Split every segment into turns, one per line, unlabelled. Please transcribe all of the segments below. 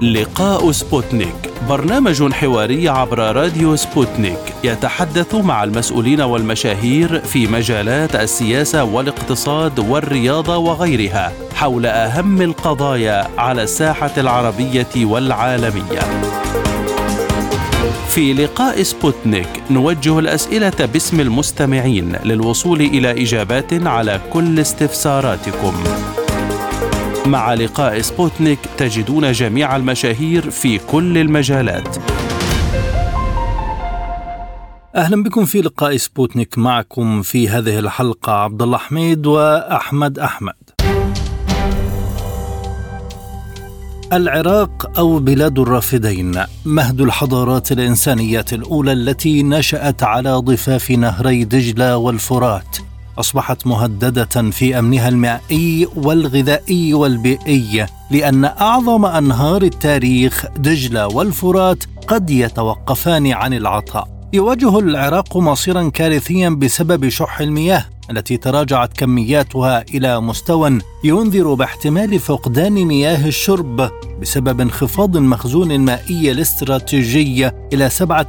لقاء سبوتنيك، برنامج حواري عبر راديو سبوتنيك يتحدث مع المسؤولين والمشاهير في مجالات السياسة والاقتصاد والرياضة وغيرها حول أهم القضايا على الساحة العربية والعالمية. في لقاء سبوتنيك نوجه الأسئلة باسم المستمعين للوصول إلى إجابات على كل استفساراتكم. مع لقاء سبوتنيك تجدون جميع المشاهير في كل المجالات. أهلا بكم في لقاء سبوتنيك، معكم في هذه الحلقة عبد الله حميد وأحمد أحمد. العراق أو بلاد الرافدين مهد الحضارات الإنسانية الأولى التي نشأت على ضفاف نهري دجلة والفرات، أصبحت مهددة في أمنها المائي والغذائي والبيئي، لأن أعظم أنهار التاريخ دجلة والفرات قد يتوقفان عن العطاء. يواجه العراق مصيرا كارثيا بسبب شح المياه التي تراجعت كمياتها إلى مستوى ينذر باحتمال فقدان مياه الشرب بسبب انخفاض المخزون المائي الاستراتيجي إلى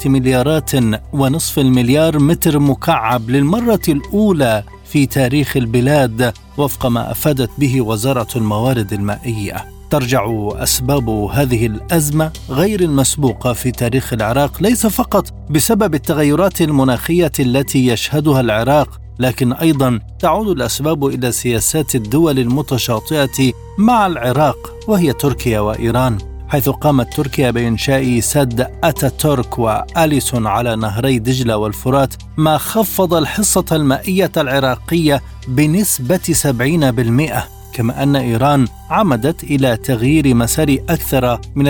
7.5 مليار متر مكعب للمرة الأولى في تاريخ البلاد، وفق ما أفادت به وزارة الموارد المائية. ترجع أسباب هذه الأزمة غير المسبوقة في تاريخ العراق ليس فقط بسبب التغيرات المناخية التي يشهدها العراق، لكن أيضا تعود الأسباب إلى سياسات الدول المتشاطئة مع العراق، وهي تركيا وإيران، حيث قامت تركيا بإنشاء سد أتاتورك وآليسون على نهري دجلة والفرات، ما خفض الحصة المائية العراقية بنسبة 70%. كما أن إيران عمدت إلى تغيير مسار أكثر من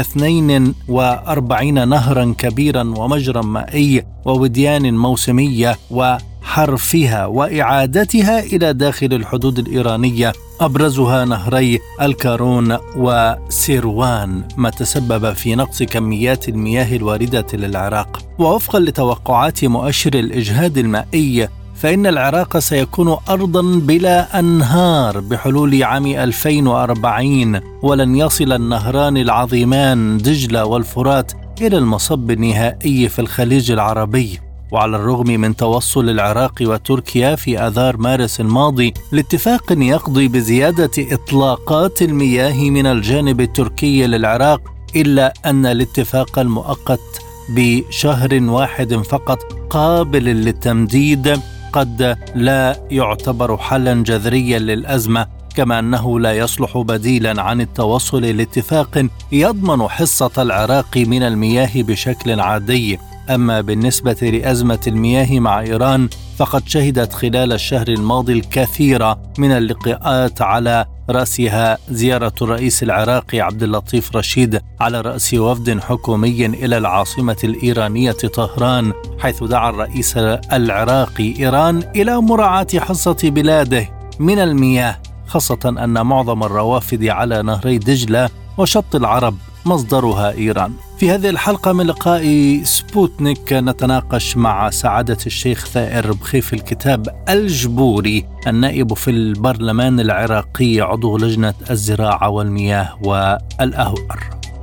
42 نهرا كبيرا ومجرى مائي ووديان موسمية وحرفها وإعادتها إلى داخل الحدود الإيرانية، أبرزها نهري الكارون وسيروان، ما تسبب في نقص كميات المياه الواردة للعراق. ووفقا لتوقعات مؤشر الإجهاد المائي، فإن العراق سيكون أرضا بلا أنهار بحلول عام 2040، ولن يصل النهران العظيمان دجلة والفرات إلى المصب النهائي في الخليج العربي. وعلى الرغم من توصل العراق وتركيا في آذار مارس الماضي لاتفاق يقضي بزيادة إطلاقات المياه من الجانب التركي للعراق، إلا أن الاتفاق المؤقت بشهر واحد فقط قابل للتمديد قد لا يعتبر حلا جذريا للأزمة، كما أنه لا يصلح بديلا عن التوصل لاتفاق يضمن حصة العراق من المياه بشكل عادي. أما بالنسبة لأزمة المياه مع إيران، فقد شهدت خلال الشهر الماضي الكثير من اللقاءات، على رأسها زيارة الرئيس العراقي عبد اللطيف رشيد على رأس وفد حكومي إلى العاصمة الإيرانية طهران، حيث دعا الرئيس العراقي إيران إلى مراعاة حصة بلاده من المياه، خاصة أن معظم الروافد على نهري دجلة وشط العرب مصدرها إيران. في هذه الحلقة من لقاء سبوتنيك نتناقش مع سعادة الشيخ ثائر بخيف الكتاب الجبوري، النائب في البرلمان العراقي، عضو لجنة الزراعة والمياه والأهوار.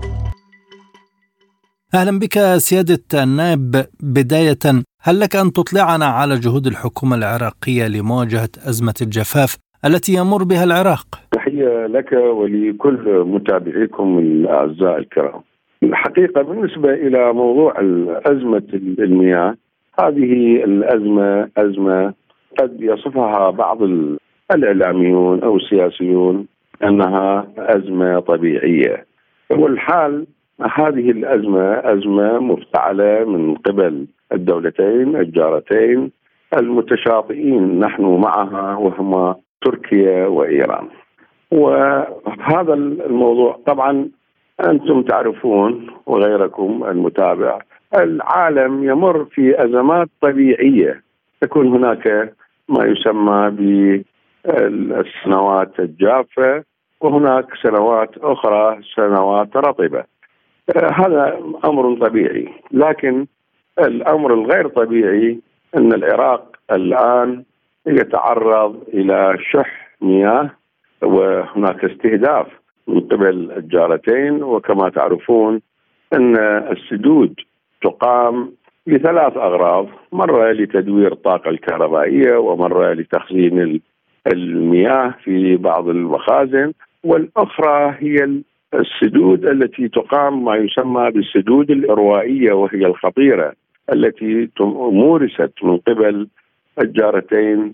أهلا بك سيادة النائب. بداية، هل لك أن تطلعنا على جهود الحكومة العراقية لمواجهة أزمة الجفاف التي يمر بها العراق؟
تحية لك ولكل متابعيكم الأعزاء الكرام. الحقيقة بالنسبة إلى موضوع أزمة المياه، هذه الأزمة أزمة قد يصفها بعض الإعلاميون أو السياسيون أنها أزمة طبيعية، والحال هذه الأزمة أزمة مفتعلة من قبل الدولتين الجارتين المتشاطئين نحن معها، وهما تركيا وإيران. وهذا الموضوع طبعا أنتم تعرفون وغيركم المتابع، العالم يمر في أزمات طبيعية، تكون هناك ما يسمى بالسنوات الجافة، وهناك سنوات أخرى سنوات رطبة. هذا أمر طبيعي، لكن الأمر الغير طبيعي أن العراق الآن يتعرض إلى شح مياه، وهناك استهداف من قبل الجارتين. وكما تعرفون أن السدود تقام لثلاث أغراض: مرة لتدوير الطاقة الكهربائية، ومرة لتخزين المياه في بعض المخازن، والأخرى هي السدود التي تقام ما يسمى بالسدود الإروائية، وهي الخطيرة التي مورست من قبل الجارتين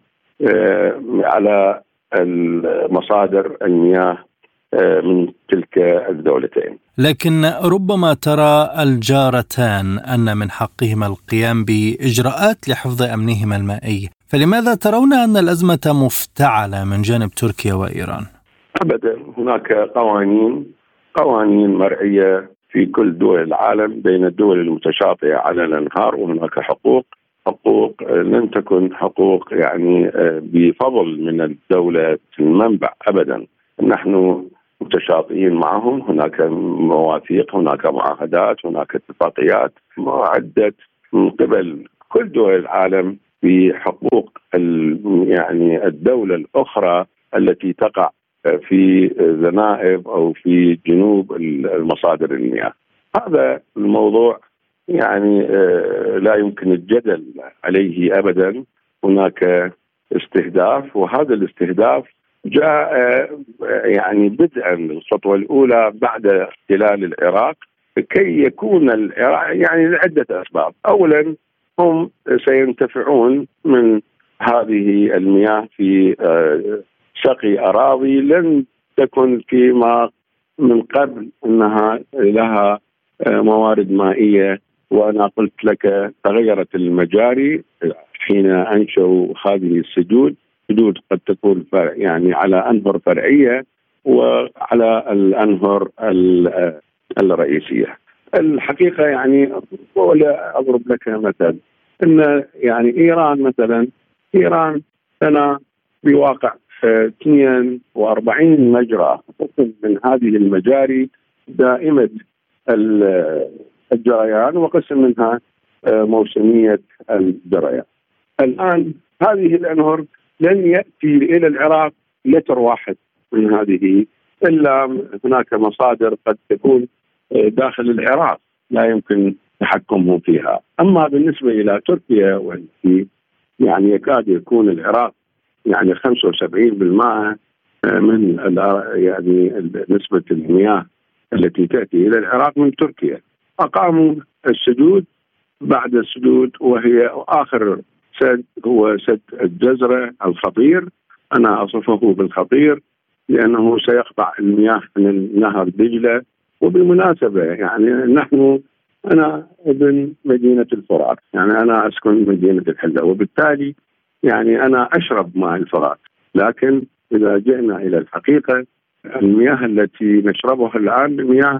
على مصادر المياه من تلك الدولتين.
لكن ربما ترى الجارتان أن من حقهما القيام بإجراءات لحفظ أمنهما المائي، فلماذا ترون أن الأزمة مفتعلة من جانب تركيا وإيران؟
أبدا، هناك قوانين مرعية في كل دول العالم بين الدول المتشاطئة على الأنهار، وهناك حقوق لن تكن حقوق يعني بفضل من الدولة المنبع أبدا. نحن متشاطئين معهم، هناك مواثيق، هناك معاهدات، هناك اتفاقيات معدة من قبل كل دول العالم بحقوق يعني الدولة الأخرى التي تقع في ذنائب أو في جنوب المصادر المياه. هذا الموضوع يعني لا يمكن الجدل عليه أبدا. هناك استهداف، وهذا الاستهداف جاء يعني بدءا الخطوة الأولى بعد احتلال العراق، كي يكون العراق يعني لعدة أسباب. أولا، هم سينتفعون من هذه المياه في سقي أراضي لن تكن فيما من قبل أنها لها موارد مائية. وأنا قلت لك تغيرت المجاري حين أنشأوا هذه السدود قد تكون يعني على أنهر فرعية وعلى الأنهر الرئيسية. الحقيقة يعني ولا أضرب لك مثل أن يعني إيران لنا بواقع 42 مجرى من هذه المجاري دائمة الجريان، وقسم منها موسمية الجريان. الآن هذه الأنهر لن يأتي إلى العراق لتر واحد من هذه، إلا هناك مصادر قد تكون داخل العراق لا يمكن تحكمهم فيها. أما بالنسبة إلى تركيا والتي يعني يكاد يكون العراق يعني 75% من يعني نسبة المياه التي تأتي إلى العراق من تركيا. أقاموا السدود بعد السدود، وهي آخر سد هو سد الجزرة الخطير. أنا أصفه بالخطير لأنه سيقطع المياه من نهر دجلة. وبالمناسبة يعني أنا ابن مدينة الفرات، يعني أنا أسكن مدينة الحلة، وبالتالي يعني أنا أشرب ماء الفرات. لكن إذا جئنا إلى الحقيقة، المياه التي نشربها الآن مياه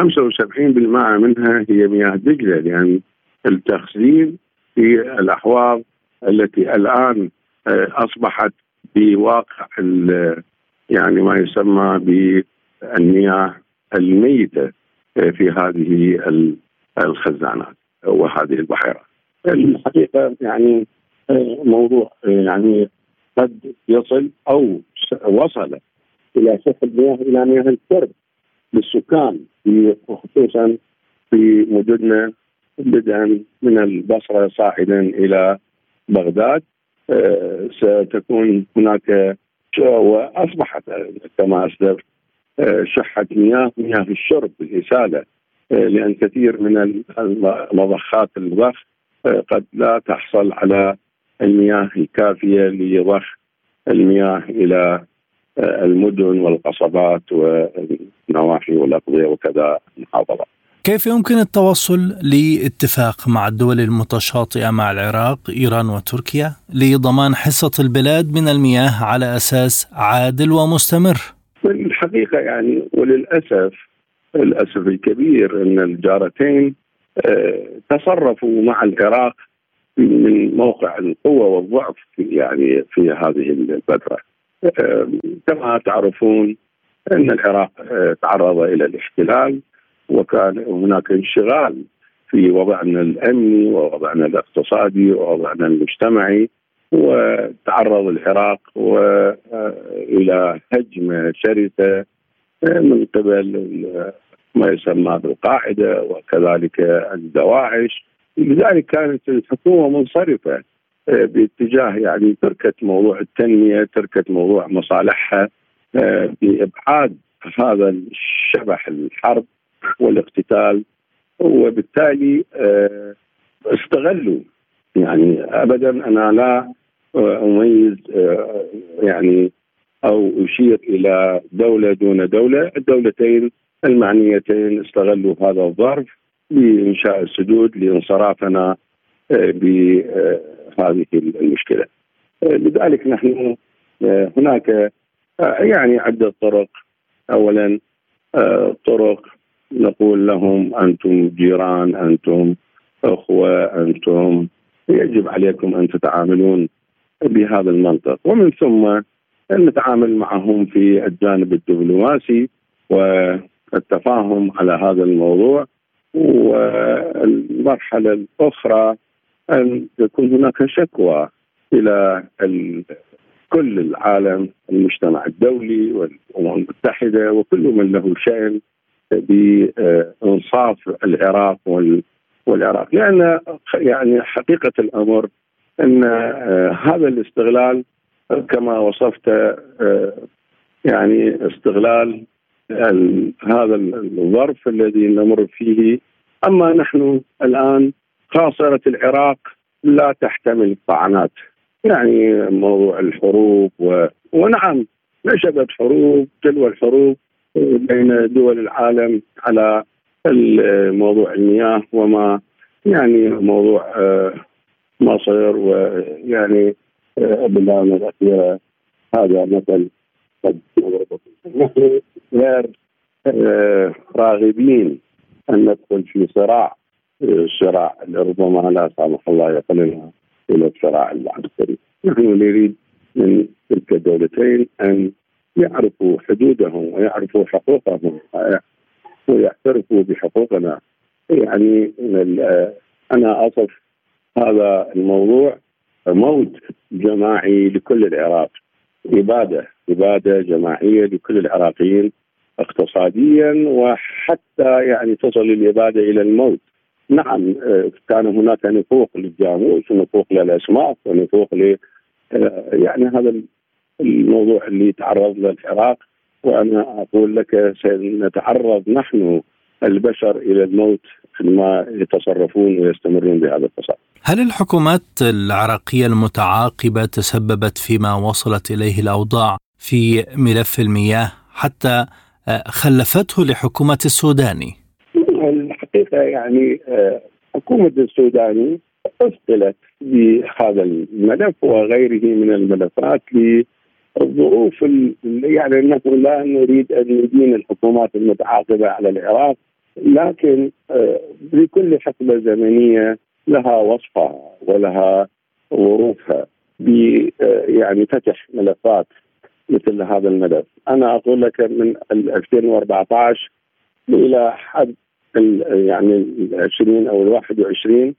75% منها هي مياه دجلة، لأن التخزين في الأحواض التي الآن أصبحت بواقع يعني ما يسمى بالمياه الميتة في هذه الخزانات وهذه البحيرات. الحقيقة يعني موضوع يعني قد يصل أو وصل إلى سفك المياه إلى مياه الشرب للسكان، خصوصا في مدننا بدءا من البصرة صاعدا إلى بغداد. ستكون هناك وأصبحت كما أسلف شحة مياه الشرب بالإسالة، لأن كثير من مضخات الضخ قد لا تحصل على المياه الكافية لضخ المياه إلى المدن والقصبات والنواحي والأقضية وكذا المحافظات.
كيف يمكن التوصل لاتفاق مع الدول المتشاطئة مع العراق، إيران وتركيا لضمان حصة البلاد من المياه على أساس عادل ومستمر؟
الحقيقة يعني وللأسف الكبير أن الجارتين تصرفوا مع العراق من موقع القوة والضعف يعني في هذه الفترة. كما تعرفون أن العراق تعرض إلى الاحتلال، وكان هناك انشغال في وضعنا الأمني ووضعنا الاقتصادي ووضعنا المجتمعي، وتعرض العراق إلى هجمة شرسة من قبل ما يسمى بالقاعدة وكذلك الدواعش. لذلك كانت الحكومة منصرفة باتجاه يعني تركة موضوع التنمية، تركة موضوع مصالحها، بإبعاد هذا الشبح الحرب والاقتتال. وبالتالي استغلوا، يعني أبدا أنا لا أميز يعني أو أشير إلى دولة دون دولة. الدولتين المعنيتين استغلوا هذا الظرف لإنشاء السدود لانصرافنا بهذه المشكلة. لذلك نحن هناك يعني عدة طرق. أولا طرق نقول لهم أنتم جيران، أنتم أخوة، أنتم يجب عليكم أن تتعاملون بهذا المنطق، ومن ثم نتعامل معهم في الجانب الدبلوماسي والتفاهم على هذا الموضوع. والمرحلة الأخرى أن يكون هناك شكوى إلى كل العالم، المجتمع الدولي والأمم المتحدة وكل من له شأن بإنصاف العراق والعراق. لأن يعني حقيقة الأمر أن هذا الاستغلال كما وصفت يعني استغلال هذا الظرف الذي نمر فيه. أما نحن الآن خاصرة العراق لا تحتمل الطعنات، يعني موضوع الحروب ونعم نشبت حروب تلو الحروب بين دول العالم على موضوع المياه وما يعني موضوع مصر، ويعني بالآونة الأخيرة هذا مثل قد نحن غير راغبين أن ندخل في صراع ربما لا سامح الله يقلنا إلى الصراع العسكري. نحن نريد من تلك الدولتين أن يعرفوا حدودهم ويعرفوا حقوقهم ويعترفوا بحقوقنا. يعني أنا أصف هذا الموضوع موت جماعي لكل العراق، إبادة جماعية لكل العراقيين اقتصاديا، وحتى يعني تصل الإبادة إلى الموت. نعم كان هناك نفوق للجاموس ونفوق للأسماك ونفوق يعني هذا الموضوع اللي تعرض له العراق، وأنا أقول لك سنتعرض نحن البشر إلى الموت عندما يتصرفون ويستمرون بهذا التصرف.
هل الحكومات العراقية المتعاقبة تسببت فيما وصلت إليه الأوضاع في ملف المياه حتى خلفته لحكومة السوداني؟
الحقيقة يعني حكومة السوداني أثقلت بهذا الملف وغيره من الملفات للظروف، يعني نحن لا نريد أن ندين الحكومات المتعاقبة على العراق، لكن لكل حقبة زمنية لها وصفها ولها ظروفها يعني فتح ملفات مثل هذا الملف. أنا أقول لك من 2014 إلى حد يعني 20 أو 21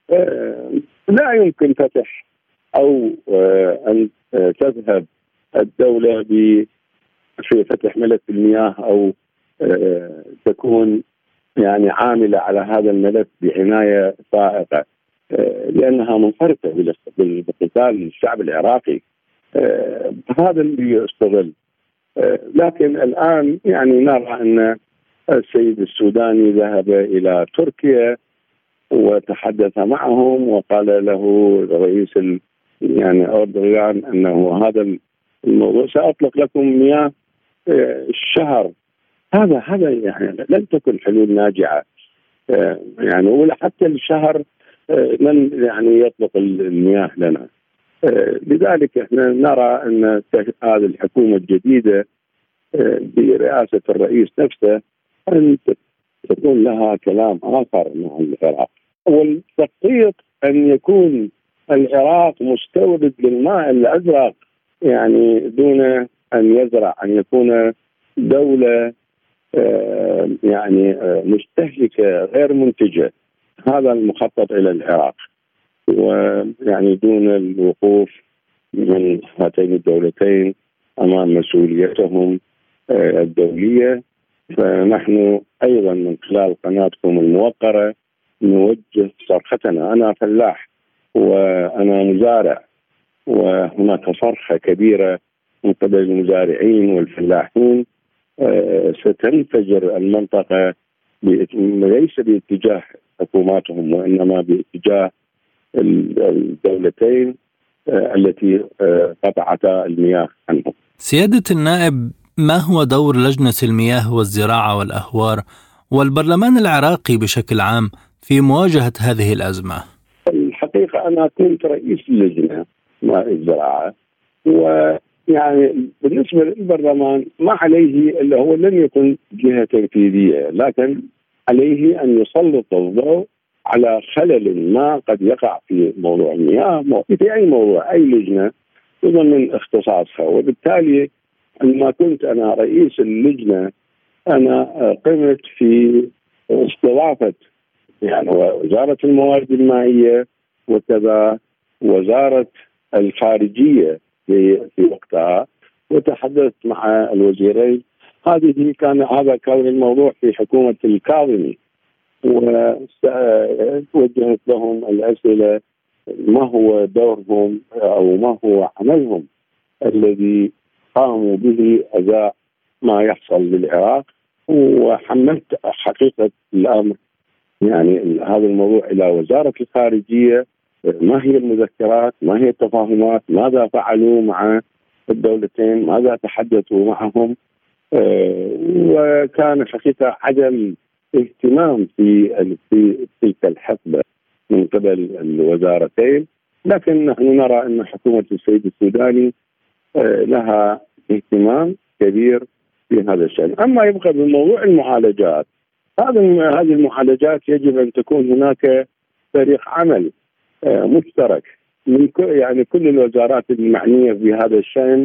لا يمكن فتح أو أن تذهب الدولة في فتح ملف المياه أو تكون يعني عاملة على هذا الملف بعناية فائقة، لأنها منفردة بقتال الشعب العراقي. هذا اللي يستغل. لكن الآن يعني نرى أن السيد السوداني ذهب إلى تركيا وتحدث معهم وقال له الرئيس يعني أردوغان أنه هذا الموضوع سأطلق لكم مياه الشهر. هذا يعني لن تكن حلول ناجعة، يعني ولا حتى الشهر من يعني يطلق المياه لنا. لذلك احنا نرى ان هذه الحكومة الجديدة برئاسة الرئيس نفسه ان تكون لها كلام آخر مع العراق، والتخطيط ان يكون العراق مستورد للماء الأزرق، يعني دون ان يزرع، ان يكون دولة يعني مستهلكة غير منتجة. هذا المخطط إلى العراق، ويعني دون الوقوف من هاتين الدولتين أمام مسؤوليتهم الدولية. فنحن أيضا من خلال قناتكم الموقرة نوجه صرختنا. أنا فلاح وأنا مزارع، وهناك صرخة كبيرة من قبل المزارعين والفلاحين. ستنفجر المنطقة ليس باتجاه حكوماتهم وإنما باتجاه الدولتين التي قطعتا المياه عنهم.
سيادة النائب، ما هو دور لجنة المياه والزراعة والأهوار والبرلمان العراقي بشكل عام في مواجهة هذه الأزمة؟
الحقيقة أنا كنت رئيس اللجنة ماء الزراعة، ويعني بالنسبة للبرلمان ما عليه إلا هو لن يكون جهة تنفيذية، لكن عليه أن يسلط الضوء على خلل ما قد يقع في موضوع المياه، في أي موضوع، أي لجنة ضمن اختصاصها. وبالتالي عندما كنت أنا رئيس اللجنة أنا قمت في استضافة يعني وزارة الموارد المائية وكذا وزارة الخارجية في وقتها، وتحدثت مع الوزيرين. هذا كان الموضوع في حكومة الكاظمي، ووجهت لهم الأسئلة ما هو دورهم أو ما هو عملهم الذي قاموا به أزاء ما يحصل بالعراق. وحملت حقيقة الأمر يعني هذا الموضوع إلى وزارة الخارجية، ما هي المذكرات، ما هي التفاهمات، ماذا فعلوا مع الدولتين، ماذا تحدثوا معهم. وكان حقيقة عدم اهتمام في تلك الحقبة من قبل الوزارتين. لكن نحن نرى أن حكومة السيد السوداني لها اهتمام كبير في هذا الشأن. أما يبقى بموضوع المعالجات، هذه المعالجات يجب أن تكون هناك فريق عمل مشترك من يعني كل الوزارات المعنية بهذا الشأن،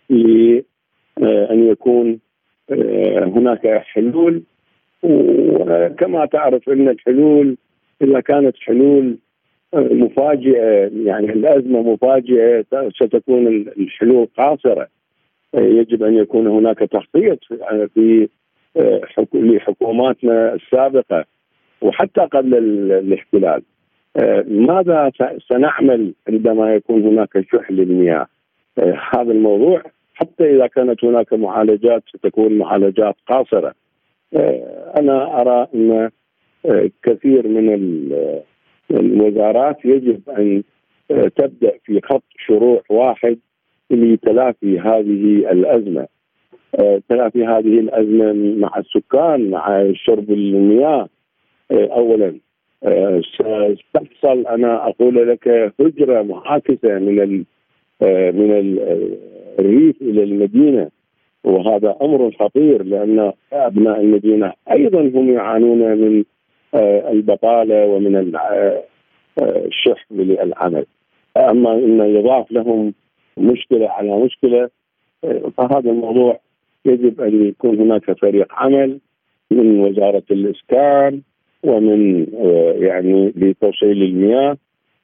لأن يكون هناك حلول. وكما تعرف أن الحلول إذا كانت حلول مفاجئة، يعني الأزمة مفاجئة، ستكون الحلول قاصرة. يجب أن يكون هناك تخطيط في لحكوماتنا السابقة وحتى قبل الاحتلال. ماذا سنعمل عندما يكون هناك شح للمياه؟ هذا الموضوع حتى إذا كانت هناك معالجات ستكون معالجات قاصرة. أنا أرى أن كثير من الوزارات يجب أن تبدأ في خط شروع واحد لتلافي هذه الأزمة. تلافي هذه الأزمة مع السكان، مع شرب المياه. أولا ستحصل، أنا أقول لك، هجرة معاكسة من الريف إلى المدينة، وهذا أمر خطير لأن أبناء المدينة أيضا هم يعانون من البطالة ومن الشح للعمل. أما إن يضاف لهم مشكلة على مشكلة، فهذا الموضوع يجب أن يكون هناك فريق عمل من وزارة الإسكان ومن يعني لتوصيل المياه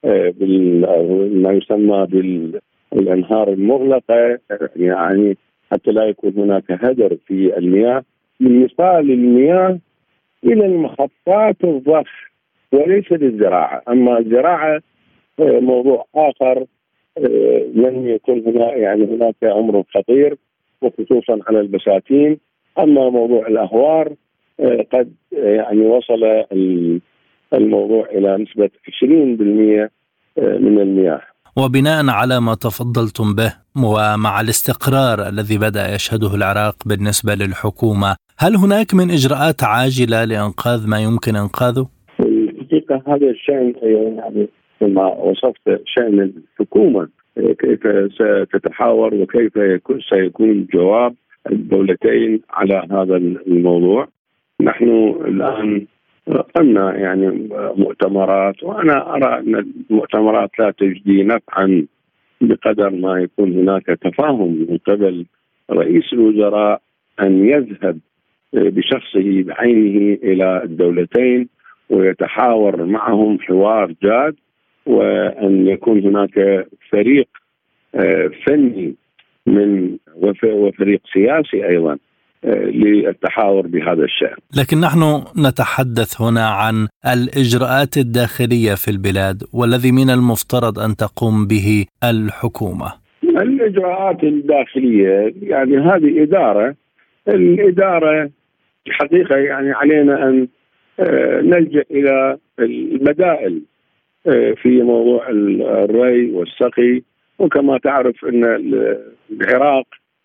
ما يسمى بالأنهار المغلقة، يعني حتى لا يكون هناك هدر في المياه من إيصال المياه إلى المحطات الضخ وليس للزراعة. أما الزراعة موضوع آخر لن يكون هناك أمر خطير وخصوصا على البساتين. أما موضوع الأهوار قد يعني وصل الموضوع إلى نسبة 20% من المياه.
وبناء على ما تفضلتم به ومع الاستقرار الذي بدأ يشهده العراق بالنسبة للحكومة، هل هناك من إجراءات عاجلة لإنقاذ ما يمكن إنقاذه؟
الحقيقة هذا الشأن يعني كما وصفت شأن الحكومة، كيف ستتحاور وكيف سيكون جواب الدولتين على هذا الموضوع. نحن الآن قمنا يعني مؤتمرات، وأنا أرى أن المؤتمرات لا تجدي نفعا بقدر ما يكون هناك تفاهم من قبل رئيس الوزراء أن يذهب بشخصه بعينه إلى الدولتين ويتحاور معهم حوار جاد، وأن يكون هناك فريق فني وفريق سياسي أيضا للتحاور بهذا الشأن.
لكن نحن نتحدث هنا عن الإجراءات الداخلية في البلاد، والذي من المفترض أن تقوم به الحكومة.
الإجراءات الداخلية يعني هذه الإدارة حقيقة يعني علينا أن نلجأ إلى البدائل في موضوع الري والسقي. وكما تعرف أن العراق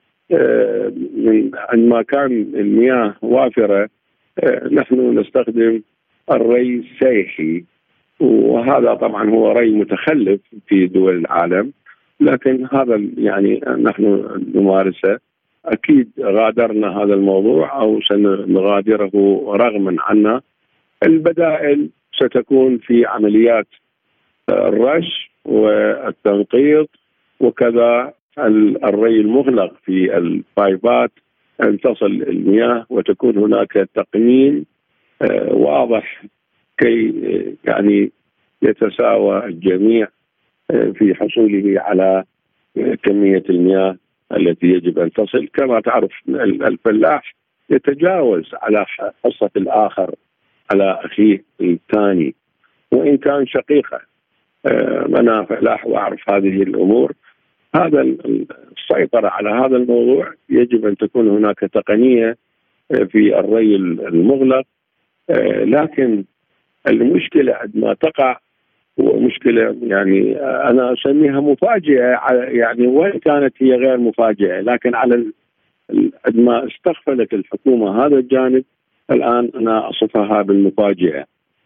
عندما كان المياه وافرة نحن نستخدم الري السيحي، وهذا طبعا هو ري متخلف في دول العالم، لكن هذا يعني نحن نمارسه. أكيد غادرنا هذا الموضوع أو سنغادره رغما عنا. البدائل ستكون في عمليات الرش والتنقيط، وكذا الري المغلق في البايبات أن تصل المياه وتكون هناك تقنين واضح كي يعني يتساوى الجميع في حصوله على كمية المياه التي يجب أن تصل. كما تعرف الفلاح يتجاوز على حصة الآخر على أخيه الثاني وإن كان شقيقه. أنا فلاح وأعرف هذه الأمور. هذا السيطرة على هذا الموضوع يجب أن تكون هناك تقنية في الري المغلق. لكن المشكلة عندما تقع هو مشكلة يعني أنا أسميها مفاجئة، يعني وإن كانت هي غير مفاجئة، لكن على عندما استغفلت الحكومة هذا الجانب الآن أنا أصفها بالمفاجئة.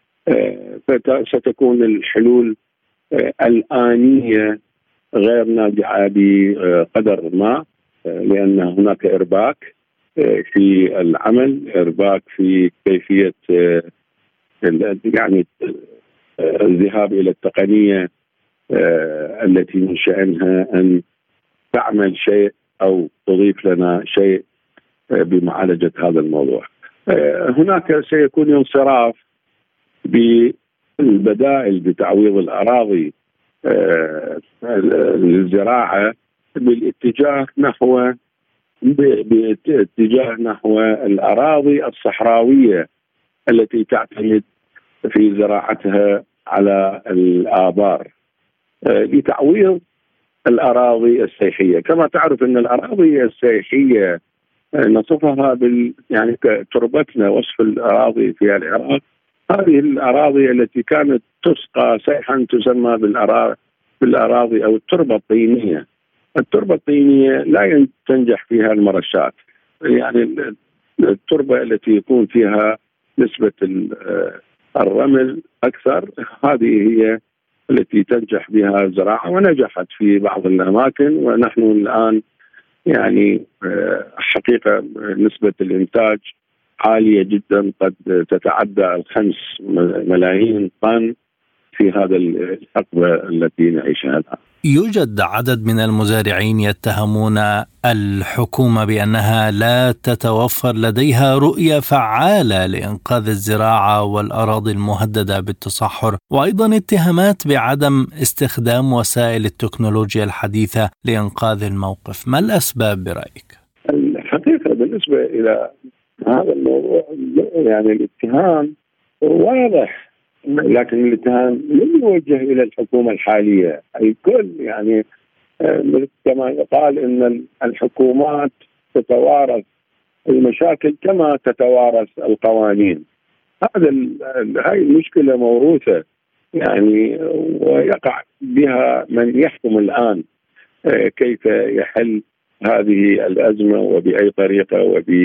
ستكون الحلول الآنية غير ناجعة بقدر ما، لأن هناك إرباك في العمل، إرباك في كيفية يعني الذهاب إلى التقنية التي من شأنها أن تعمل شيء أو تضيف لنا شيء بمعالجة هذا الموضوع. هناك سيكون انصراف بالبدائل بتعويض الأراضي للزراعة باتجاه نحو الأراضي الصحراوية التي تعتمد في زراعتها على الآبار لتعويض الأراضي السيحية. كما تعرف أن الأراضي السيحية نصفها يعني تربتنا، وصف الأراضي في العراق هذه الأراضي التي كانت تسقى سيحا تسمى بالأراضي أو التربة الطينية. التربة الطينية لا تنجح فيها المرشات، يعني التربة التي يكون فيها نسبة الرمل أكثر هذه هي التي تنجح بها الزراعة، ونجحت في بعض الأماكن. ونحن الآن يعني حقيقة نسبة الإنتاج عالية جدا، قد تتعدى 5 ملايين طن في هذا الحقبة التي نعيشها الآن.
يوجد عدد من المزارعين يتهمون الحكومة بأنها لا تتوفر لديها رؤية فعالة لإنقاذ الزراعة والأراضي المهددة بالتصحر، وأيضا اتهامات بعدم استخدام وسائل التكنولوجيا الحديثة لإنقاذ الموقف. ما الأسباب برأيك؟
الحقيقة بالنسبة إلى هذا الموضوع يعني الاتهام واضح، لكن الاتهام لم يوجه إلى الحكومة الحالية. الكل يعني كما يقال أن الحكومات تتوارث المشاكل كما تتوارث القوانين. هاي المشكلة موروثة يعني، ويقع بها من يحكم الآن كيف يحل هذه الأزمة وبأي طريقة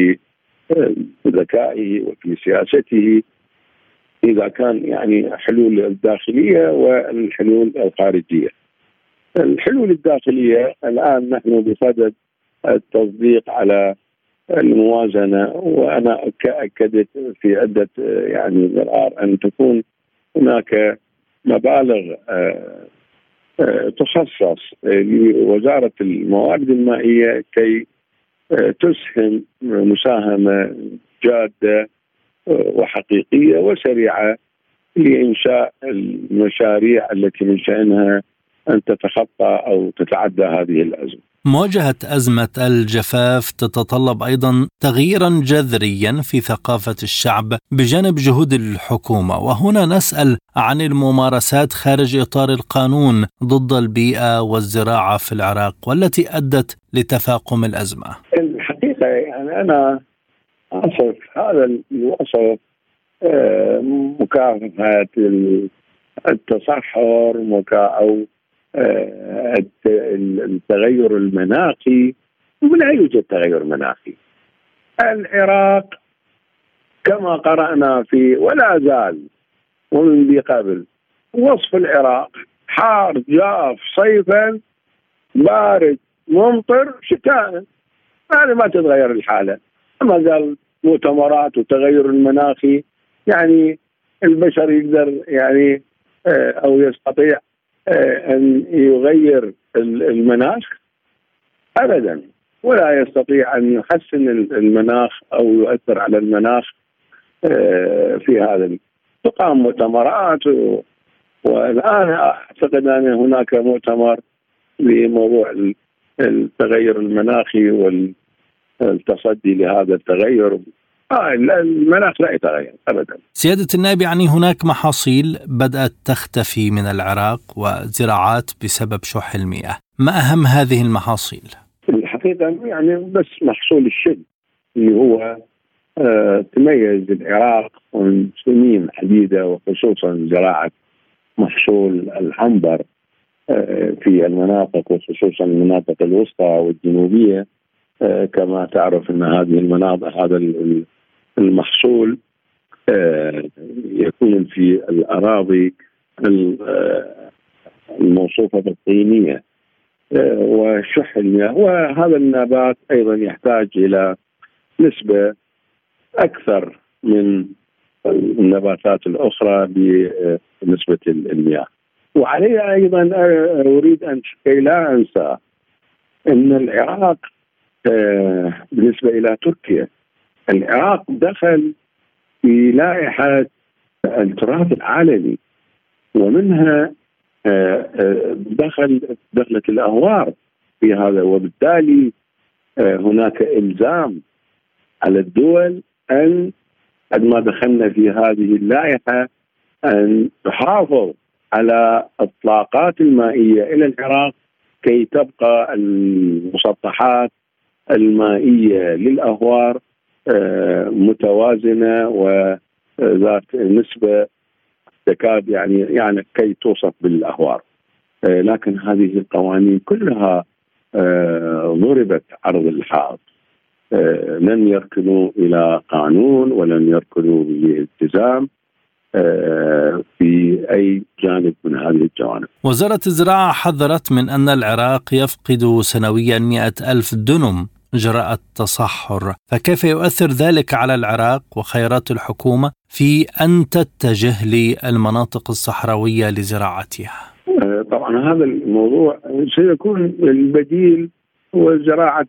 وبذكائه وفي سياسته، إذا كان يعني حلول الداخلية والحلول الخارجية. الحلول الداخلية الآن نحن بصدد التصديق على الموازنة، وأنا أكدت في عدة يعني مرار أن تكون هناك مبالغ تخصص لوزارة الموارد المائية كي تسهم مساهمة جادة وحقيقية وسريعة لإنشاء المشاريع التي من شأنها أن تتخطى أو تتعدى هذه الأزمة.
مواجهة أزمة الجفاف تتطلب أيضا تغييرا جذريا في ثقافة الشعب بجانب جهود الحكومة، وهنا نسأل عن الممارسات خارج إطار القانون ضد البيئة والزراعة في العراق والتي أدت لتفاقم الأزمة.
الحقيقة يعني أنا أصف هذا الوصف مكافحة التصحر أو التغير المناخي، ولا يوجد تغير مناخي. العراق كما قرأنا في ولا زال ومن ذي قبل وصف العراق حار جاف صيفا بارد ممطر شتاء، هذا ما تتغير الحالة. ما زال مؤتمرات وتغير المناخي، يعني البشر يقدر يعني أو يستطيع أن يغير المناخ؟ أبدا، ولا يستطيع أن يحسن المناخ أو يؤثر على المناخ. في هذا تقام مؤتمرات، والآن أعتقد أن هناك مؤتمر لموضوع التغير المناخي والتصدي لهذا التغير. المناخ لا يتغير أبدا.
سيادة النائب، يعني هناك محاصيل بدأت تختفي من العراق وزراعات بسبب شح المياه، ما أهم هذه المحاصيل؟
الحقيقة يعني بس محصول الشد اللي هو تميز العراق من سنين عديدة، وخصوصا زراعة محصول العنبر في المناطق وخصوصا المناطق الوسطى والجنوبية. كما تعرف أن هذه المناطق هذا المحصول يكون في الأراضي الموصوفة بالطينية وشح المياه، وهذا النبات أيضا يحتاج إلى نسبة أكثر من النباتات الأخرى بنسبة المياه. وعليه أيضا أريد أن لا أنسى أن العراق بالنسبة إلى تركيا، العراق دخل في لائحة التراث العالمي، ومنها دخلت الأهوار في هذا، وبالتالي هناك إلزام على الدول أن قد ما دخلنا في هذه اللائحة أن تحافظ على الطاقات المائية إلى العراق كي تبقى المسطحات المائية للأهوار متوازنة وذات نسبة تكاد يعني كي توصف بالأهوار. لكن هذه القوانين كلها ضربت عرض الحائط، لن يركنوا إلى قانون ولن يركنوا بالالتزام في أي جانب من هذه الجوانب.
وزارة الزراعة حذرت من أن العراق يفقد سنويا 100,000 دنم جراء التصحر، فكيف يؤثر ذلك على العراق وخيارات الحكومة في أن تتجه للمناطق الصحراوية لزراعتها؟
طبعا هذا الموضوع سيكون البديل وزراعة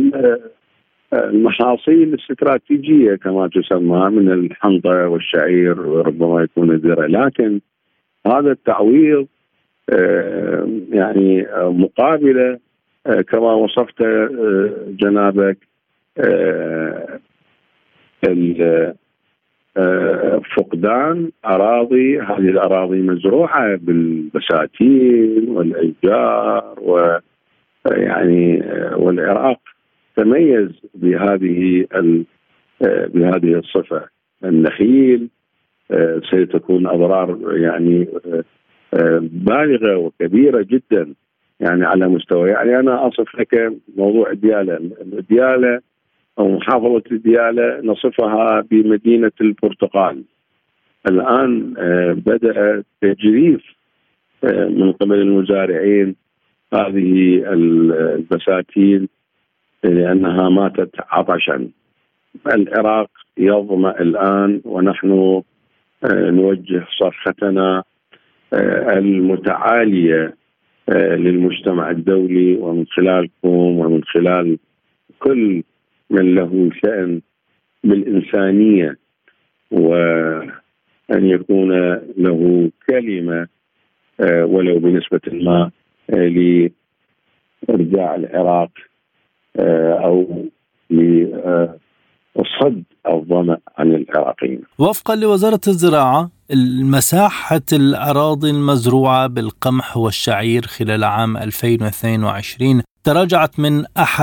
المحاصيل الاستراتيجية كما تسمى من الحنطة والشعير، وربما يكون الذرة، لكن هذا التعويض يعني مقابلة كما وصفت جنابك فقدان أراضي. هذه الأراضي مزروعة بالبساتين والأشجار ويعني والعراق تميز بهذه الصفة. النخيل ستكون أضرار يعني بالغة وكبيرة جدا يعني على مستوى، يعني أنا أصف لك موضوع الديالة أو محافظة الديالة نصفها بمدينة البرتقال. الآن بدأ تجريف من قبل المزارعين هذه البساتين لأنها ماتت عطشا. العراق يظمأ الآن، ونحن نوجه صرختنا المتعالية للمجتمع الدولي ومن خلالكم ومن خلال كل من له شأن بالإنسانية، وأن يكون له كلمة ولو بنسبة ما لإرجاع العراق أو لصد الظمأ عن العراقيين.
وفقا لوزارة الزراعة، مساحة الأراضي المزروعة بالقمح والشعير خلال عام 2022 تراجعت من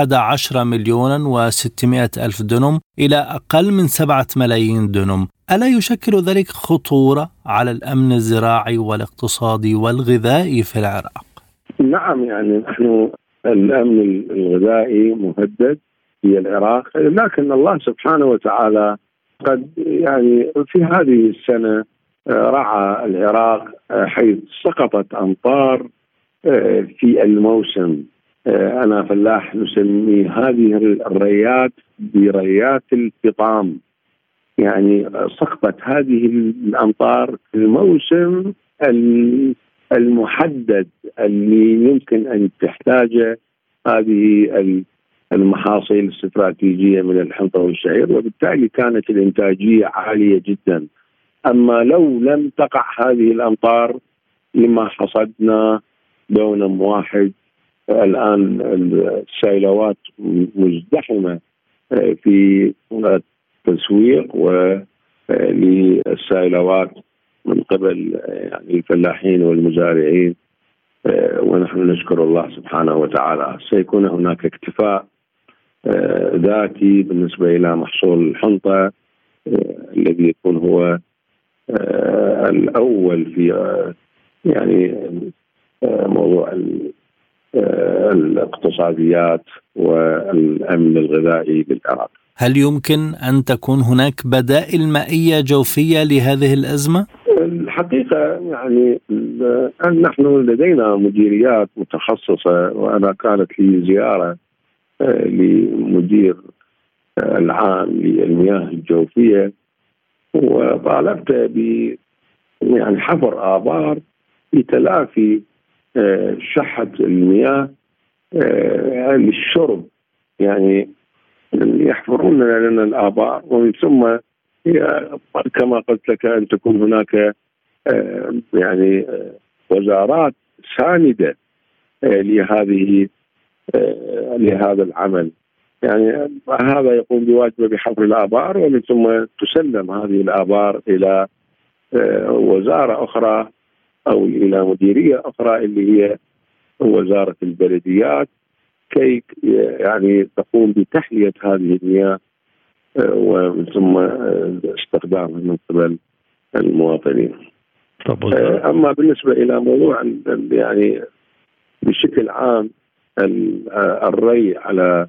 11,600,000 دنم إلى أقل من 7 ملايين دنم. ألا يشكل ذلك خطورة على الأمن الزراعي والاقتصادي والغذائي في العراق؟
نعم، يعني نحن الأمن الغذائي مهدد في العراق، لكن الله سبحانه وتعالى قد يعني في هذه السنة رعى العراق حيث سقطت أمطار في الموسم. أنا فلاح نسمي هذه الريات بريات الفطام، يعني سقطت هذه الأمطار في الموسم المحدد اللي يمكن أن تحتاجه هذه المحاصيل الاستراتيجية من الحنطة والشعير، وبالتالي كانت الإنتاجية عالية جدا. أما لو لم تقع هذه الأمطار لما حصدنا دونم واحد. الآن السيلوات مزدحمة في التسويق وللسيلوات من قبل يعني الفلاحين والمزارعين، ونحن نشكر الله سبحانه وتعالى. سيكون هناك اكتفاء ذاتي بالنسبة إلى محصول الحنطة الذي يكون هو الأول في يعني موضوع الاقتصاديات والأمن الغذائي للعراق.
هل يمكن أن تكون هناك بدائل مائية جوفية لهذه الأزمة؟
الحقيقة يعني نحن لدينا مديريات متخصصة، وأنا كانت لي زيارة لمدير العام للمياه الجوفية، وطالبت يعني حفر آبار لتلافي شحة المياه للشرب، يعني يحفرون لنا الآبار، ومن ثم كما قلت لك أن تكون هناك يعني وزارات ساندة لهذا العمل. يعني هذا يقوم بواجبه بحفر الآبار، ومن ثم تسلم هذه الآبار إلى وزارة أخرى أو إلى مديرية أخرى اللي هي وزارة البلديات، كي يعني تقوم بتحلية هذه المياه ومن ثم استخدامها من قبل المواطنين. أما بالنسبة إلى موضوع يعني بشكل عام الري على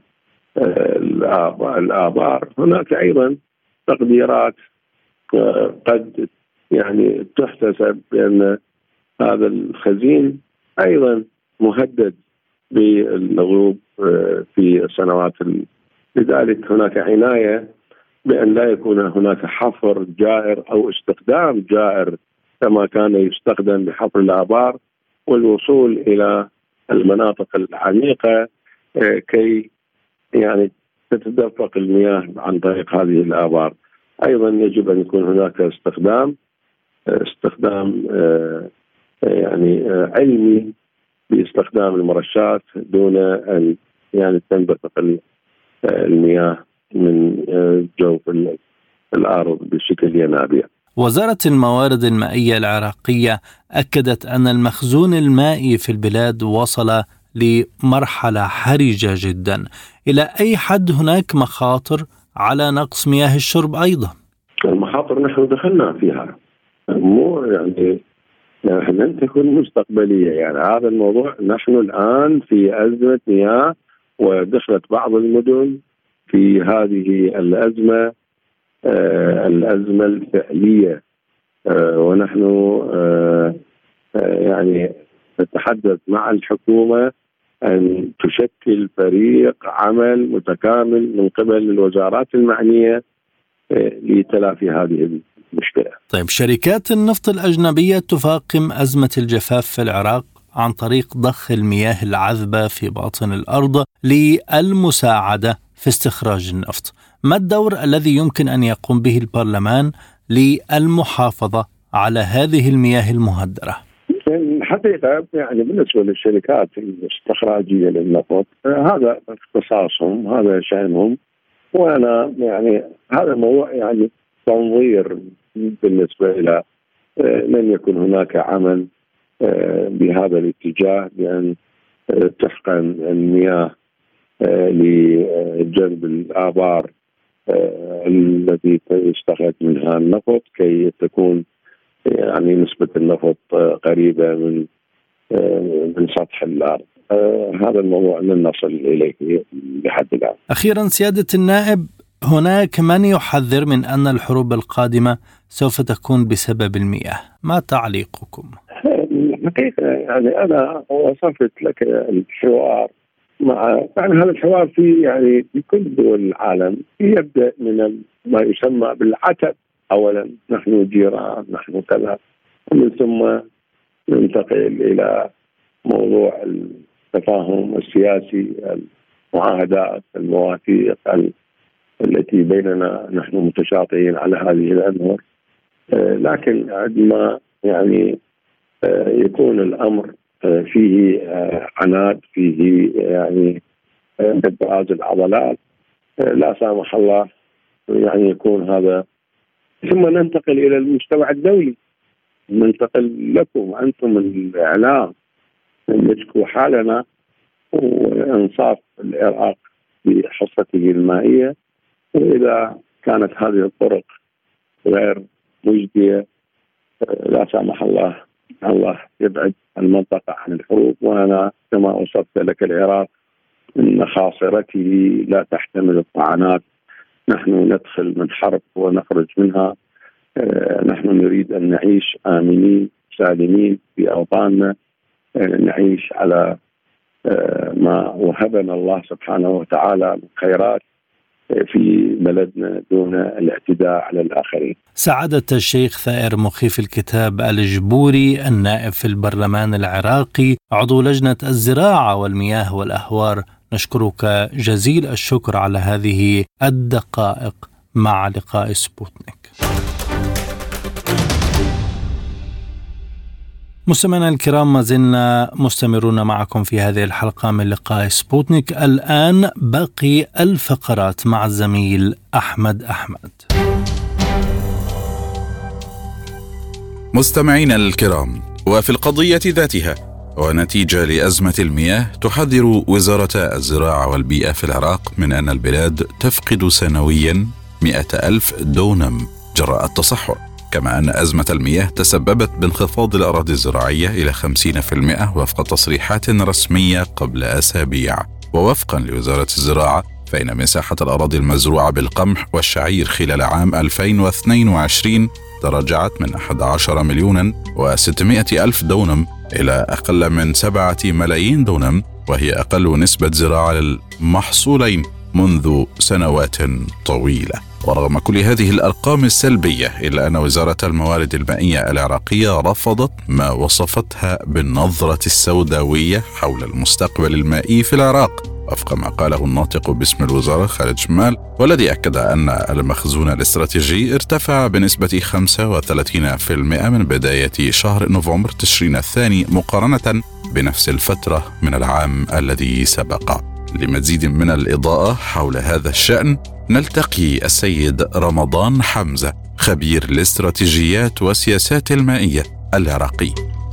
الآبار، هناك أيضا تقديرات قد يعني تحتسب بأن هذا الخزين أيضا مهدد بالغروب في السنوات لذلك هناك عناية بأن لا يكون هناك حفر جائر أو استخدام جائر كما كان يستخدم بحفر الآبار، والوصول إلى المناطق العميقة كي يعني تتدفق المياه عن طريق هذه الآبار. أيضا يجب أن يكون هناك استخدام يعني علمي باستخدام المرشات دون أن يعني تنبثق المياه من جوف الأرض بشكل ينابيع.
وزارة الموارد المائية العراقية أكدت أن المخزون المائي في البلاد وصل لمرحلة حرجة جدا. إلى أي حد هناك مخاطر على نقص مياه الشرب أيضا؟
المخاطر نحن دخلنا فيها، مو يعني لن تكون مستقبلية. يعني هذا الموضوع نحن الآن في أزمة مياه، ودخلت بعض المدن في هذه الأزمة الفعلية، ونحن يعني نتحدث مع الحكومة أن تشكل فريق عمل متكامل من قبل الوزارات المعنية لتلافي هذه المشكلة.
طيب، شركات النفط الأجنبية تفاقم أزمة الجفاف في العراق عن طريق ضخ المياه العذبة في باطن الأرض للمساعدة في استخراج النفط. ما الدور الذي يمكن أن يقوم به البرلمان للمحافظة على هذه المياه المهدرة؟
الحقيقة يعني بالنسبة للشركات الاستخراجية للنفط هذا اختصاصهم، هذا شأنهم. وأنا يعني هذا موضوع يعني تنظير بالنسبة إلى لن يكن هناك عمل بهذا الاتجاه بأن تحقن المياه لجلب الآبار التي يستخرج منها النفط كي تكون يعني نسبة النفط قريبة من سطح الأرض. هذا الموضوع لن نصل إليه لحد الآن.
أخيرا سيادة النائب، هناك من يحذر من أن الحروب القادمة سوف تكون بسبب المياه، ما تعليقكم؟
الحقيقة يعني أنا وصفت لك الحوار يعني هذا الحوار في كل دول العالم يبدأ من ما يسمى بالعتب. أولا نحن جيران، نحن كذا، ومن ثم ننتقل إلى موضوع التفاهم السياسي، المعاهدات، المواثيق التي بيننا، نحن متشاطئين على هذه الأنهر. لكن عندما يعني يكون الأمر فيه عناد، فيه يعني إبراز العضلات، لا سامح الله يعني يكون هذا. ثم ننتقل إلى المجتمع الدولي، ننتقل لكم أنتم الإعلام، نشكو حالنا وإنصاف العراق بحصته المائية. وإذا كانت هذه الطرق غير مجدية لا سامح الله، الله يبعد المنطقة عن الحروب. وأنا كما وصفت لك العراق إن خاصرته لا تحتمل الطعنات. نحن ندخل من حرب ونخرج منها. نحن نريد أن نعيش آمنين سالمين في أوطاننا، نعيش على ما وهبنا الله سبحانه وتعالى من خيرات في بلدنا دون الاعتداء على الآخرين.
سعادة الشيخ ثائر مخيف الكتاب الجبوري، النائب في البرلمان العراقي، عضو لجنة الزراعة والمياه والأهوار، نشكرك جزيل الشكر على هذه الدقائق مع لقاء سبوتنيك. مستمعينا الكرام، ما زلنا مستمرون معكم في هذه الحلقة من لقاء سبوتنيك. الآن باقي الفقرات مع الزميل أحمد.
مستمعينا الكرام، وفي القضية ذاتها ونتيجة لأزمة المياه، تحذر وزارة الزراعة والبيئة في العراق من أن البلاد تفقد سنويا 100,000 دونم جراء التصحر، كما أن أزمة المياه تسببت بانخفاض الأراضي الزراعية إلى 50% وفق تصريحات رسمية قبل أسابيع. ووفقا لوزارة الزراعة، فإن مساحة الأراضي المزروعة بالقمح والشعير خلال عام 2022 تراجعت من 11,600,000 دونم إلى أقل من 7,000,000 دونم، وهي أقل نسبة زراعة للمحصولين منذ سنوات طويلة. ورغم كل هذه الأرقام السلبية، إلا أن وزارة الموارد المائية العراقية رفضت ما وصفتها بالنظرة السوداوية حول المستقبل المائي في العراق، وفق ما قاله الناطق باسم الوزارة خالد شمال، والذي أكد أن المخزون الاستراتيجي ارتفع بنسبة 35% من بداية شهر نوفمبر تشرين الثاني مقارنة بنفس الفترة من العام الذي سبق. لمزيد من الإضاءة حول هذا الشأن نلتقي السيد رمضان حمزة، خبير الاستراتيجيات والسياسات المائية العراقي.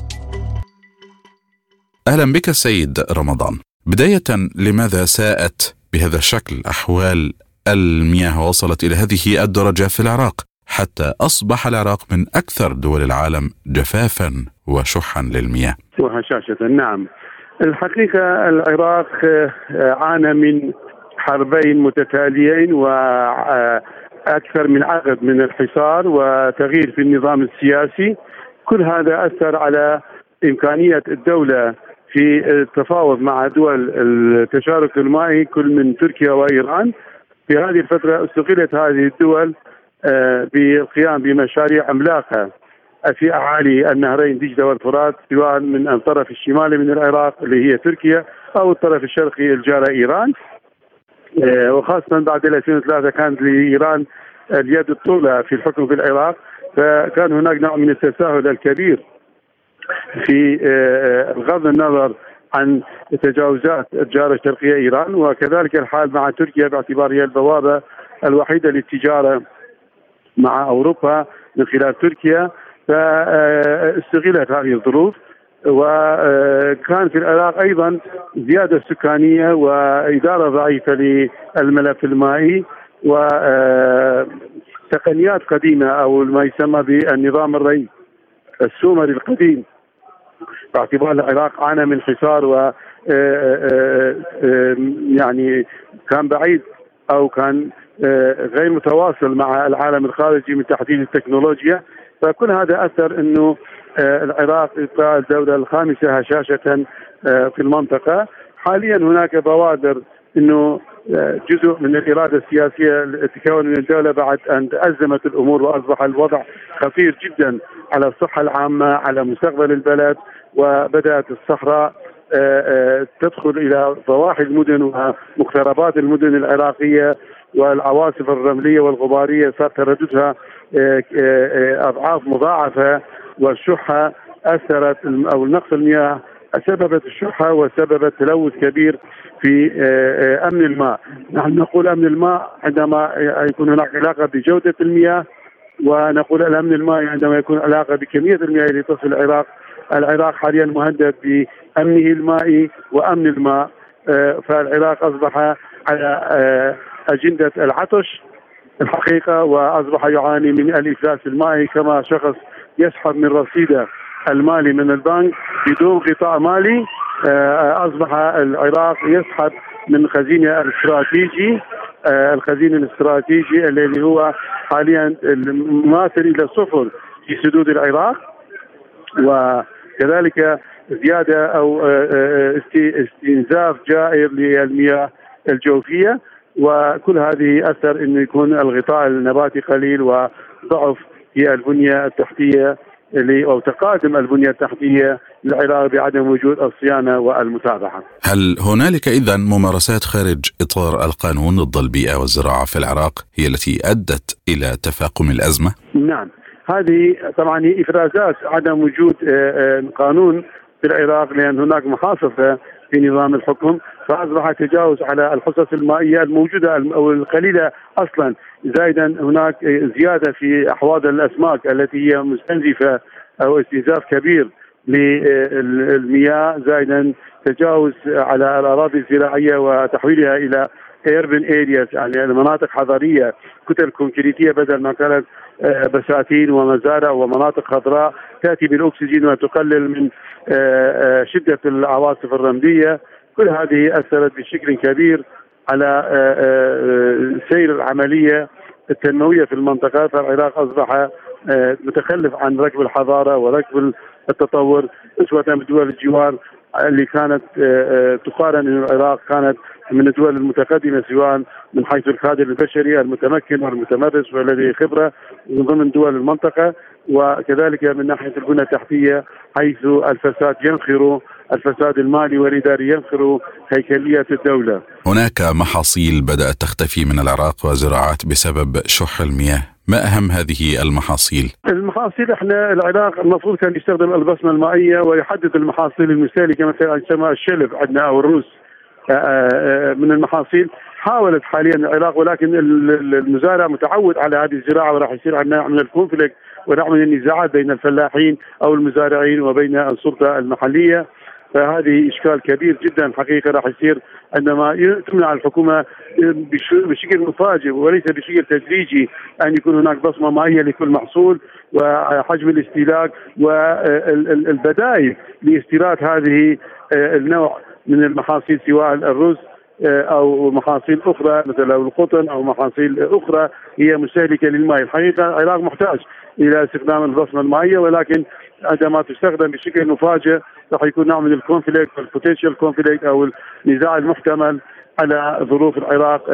أهلا بك السيد رمضان. بداية، لماذا ساءت بهذا الشكل أحوال المياه وصلت إلى هذه الدرجة في العراق حتى أصبح العراق من أكثر دول العالم جفافا وشحا للمياه؟
وهشاشة. نعم، الحقيقة العراق عانى من حربين متتاليين وأكثر من عقد من الحصار وتغيير في النظام السياسي. كل هذا أثر على إمكانية الدولة في التفاوض مع دول التشارك المائي كل من تركيا وإيران. في هذه الفترة استغلت هذه الدول بالقيام بمشاريع عملاقة في أعالي النهرين دجلة والفرات، سواء من الطرف الشمالي من العراق اللي هي تركيا أو الطرف الشرقي الجارة إيران. وخاصة بعد 2003 كانت لإيران اليد الطولى في الحكم في العراق، فكان هناك نوع من التساهل الكبير في بغض النظر عن تجاوزات الجارة الشرقية إيران، وكذلك الحال مع تركيا باعتبار هي البوابة الوحيدة للتجارة مع أوروبا من خلال تركيا. فاستغلت هذه الظروف، وكان في العراق أيضا زيادة سكانية وإدارة ضعيفة للملف المائي وتقنيات قديمة أو ما يسمى بالنظام الري السومري القديم، باعتبار العراق عانى من حصار و يعني كان بعيد أو كان غير متواصل مع العالم الخارجي من تحديد التكنولوجيا. فكل هذا أثر أنه العراق يبقى الدولة الخامسة هشاشة في المنطقة. حاليا هناك بوادر أنه جزء من الإرادة السياسية لتكون من الدولة بعد أن تأزمت الأمور وأصبح الوضع خطير جدا على الصحة العامة، على مستقبل البلد، وبدأت الصحراء تدخل إلى ضواحي المدن ومقتربات المدن العراقية، والعواصف الرملية والغبارية صار ترددها أضعاف مضاعفة، والشحة أثرت أو نقص المياه سببت الشحة وسببت تلوث كبير في أمن الماء. نحن نقول أمن الماء عندما يكون هناك علاقة بجودة المياه، ونقول الأمن المائي عندما يكون علاقة بكمية المياه التي تصل العراق. العراق حاليا مهدد بأمنه المائي وأمن الماء، فالعراق أصبح على أجندة العطش الحقيقة، وأصبح يعاني من الإفلاس المائي كما شخص يسحب من رصيده المالي من البنك بدون غطاء مالي. أصبح العراق يسحب من خزينة الاستراتيجي، الخزين الاستراتيجي الذي هو حاليا مماثل إلى صفر في سدود العراق، وكذلك زيادة أو استنزاف جائر للمياه الجوفية. وكل هذه أثر أنه يكون الغطاء النباتي قليل وضعف في البنية التحتية أو تقادم البنية التحتية للعراق بعدم وجود الصيانة والمتابعة.
هل هنالك إذن ممارسات خارج إطار القانون ضد البيئة والزراعة في العراق هي التي أدت إلى تفاقم الأزمة؟
نعم، هذه طبعا هي إفرازات عدم وجود قانون في العراق، لأن هناك محاصفة في نظام الحكم، فأصبح تجاوز على الحصص المائية الموجودة أو القليلة أصلا. زائدا هناك زيادة في أحواض الأسماك التي هي مستنزفة أو استنزاف كبير للمياه. زائدا تجاوز على الأراضي الزراعية وتحويلها إلى urban areas، يعني المناطق حضرية، كتل كونكريتية بدل ما كانت بساتين ومزارع ومناطق خضراء تأتي بالأكسجين وتقلل من شدة العواصف الرملية. كل هذه أثرت بشكل كبير على سير العملية التنموية في المنطقة. فالعراق أصبح متخلف عن ركب الحضارة وركب التطور أسوة بدول الجوار اللي كانت تقارن أن العراق كانت من الدول المتقدمة، سواء من حيث الكادر البشري المتمكن والمتمرس والذي خبرة من ضمن دول المنطقة، وكذلك من ناحية البنى التحتية حيث الفساد ينخر، الفساد المالي والإداري ينخر هيكلية الدولة.
هناك محاصيل بدأت تختفي من العراق وزراعات بسبب شح المياه، ما أهم هذه المحاصيل؟
المحاصيل احنا العراق المفروض كان يستخدم البصمة المائية ويحدد المحاصيل المستهلكة، مثلا يسمى الشلف عندنا أو الروس من المحاصيل. حاولت حاليا العراق، ولكن المزارع متعود على هذه الزراعة، وراح يصير عندنا نوع من الكونفليكت ونوع من النزاعات بين الفلاحين أو المزارعين وبين السلطة المحلية. فهذه إشكال كبير جدا حقيقة راح يصير عندما تمنع الحكومة بشكل مفاجئ وليس بشكل تدريجي أن يكون هناك بصمة مائية لكل محصول وحجم الاستهلاك والبدائل لاستيراد هذه النوع من المحاصيل، سواء الرز أو محاصيل أخرى مثل القطن أو محاصيل أخرى هي مستهلكة للماء. الحقيقة العراق محتاج إلى استخدام البصمة المائية، ولكن عندما تستخدم بشكل مفاجئ راح يكون نوع من الكونفليكت والبوتنشال كونفليكت أو النزاع المحتمل على ظروف العراق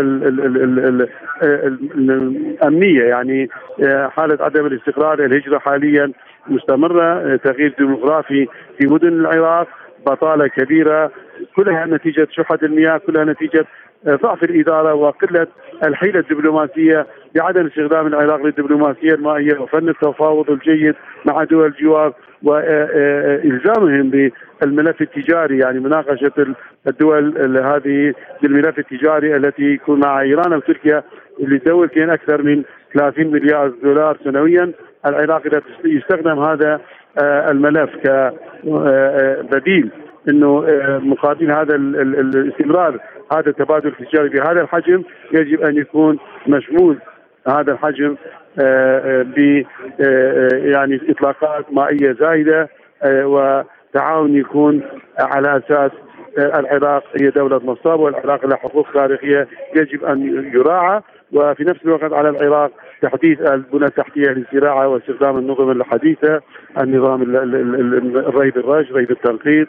الأمنية، يعني حالة عدم الاستقرار، الهجرة حاليا مستمرة، تغيير ديموغرافي في مدن العراق، بطالة كبيرة، كلها نتيجة شحة المياه، كلها نتيجة ضعف الإدارة وقلة الحيلة الدبلوماسية بعدم استخدام العراق للدبلوماسية المائية وفن التفاوض الجيد مع دول الجوار وإلزامهم بالملف التجاري، يعني مناقشة الدول هذه بالملف التجاري التي يكون مع إيران وتركيا لدولتين أكثر من 30 مليار دولار سنويا. العراق إذا يستخدم هذا الملف كبديل انه مقابل هذا الاستمرار هذا التبادل التجاري بهذا الحجم، يجب ان يكون مشمول هذا الحجم ب يعني اطلاقات مائيه زايده وتعاون يكون على اساس العراق هي دوله مصاب والعراق لها حقوق تاريخيه يجب ان يراعى، وفي نفس الوقت على العراق تحديث البنى التحتيه للزراعه واستخدام النظم الحديثه، النظام الري بالرش، ري بالتنقيط،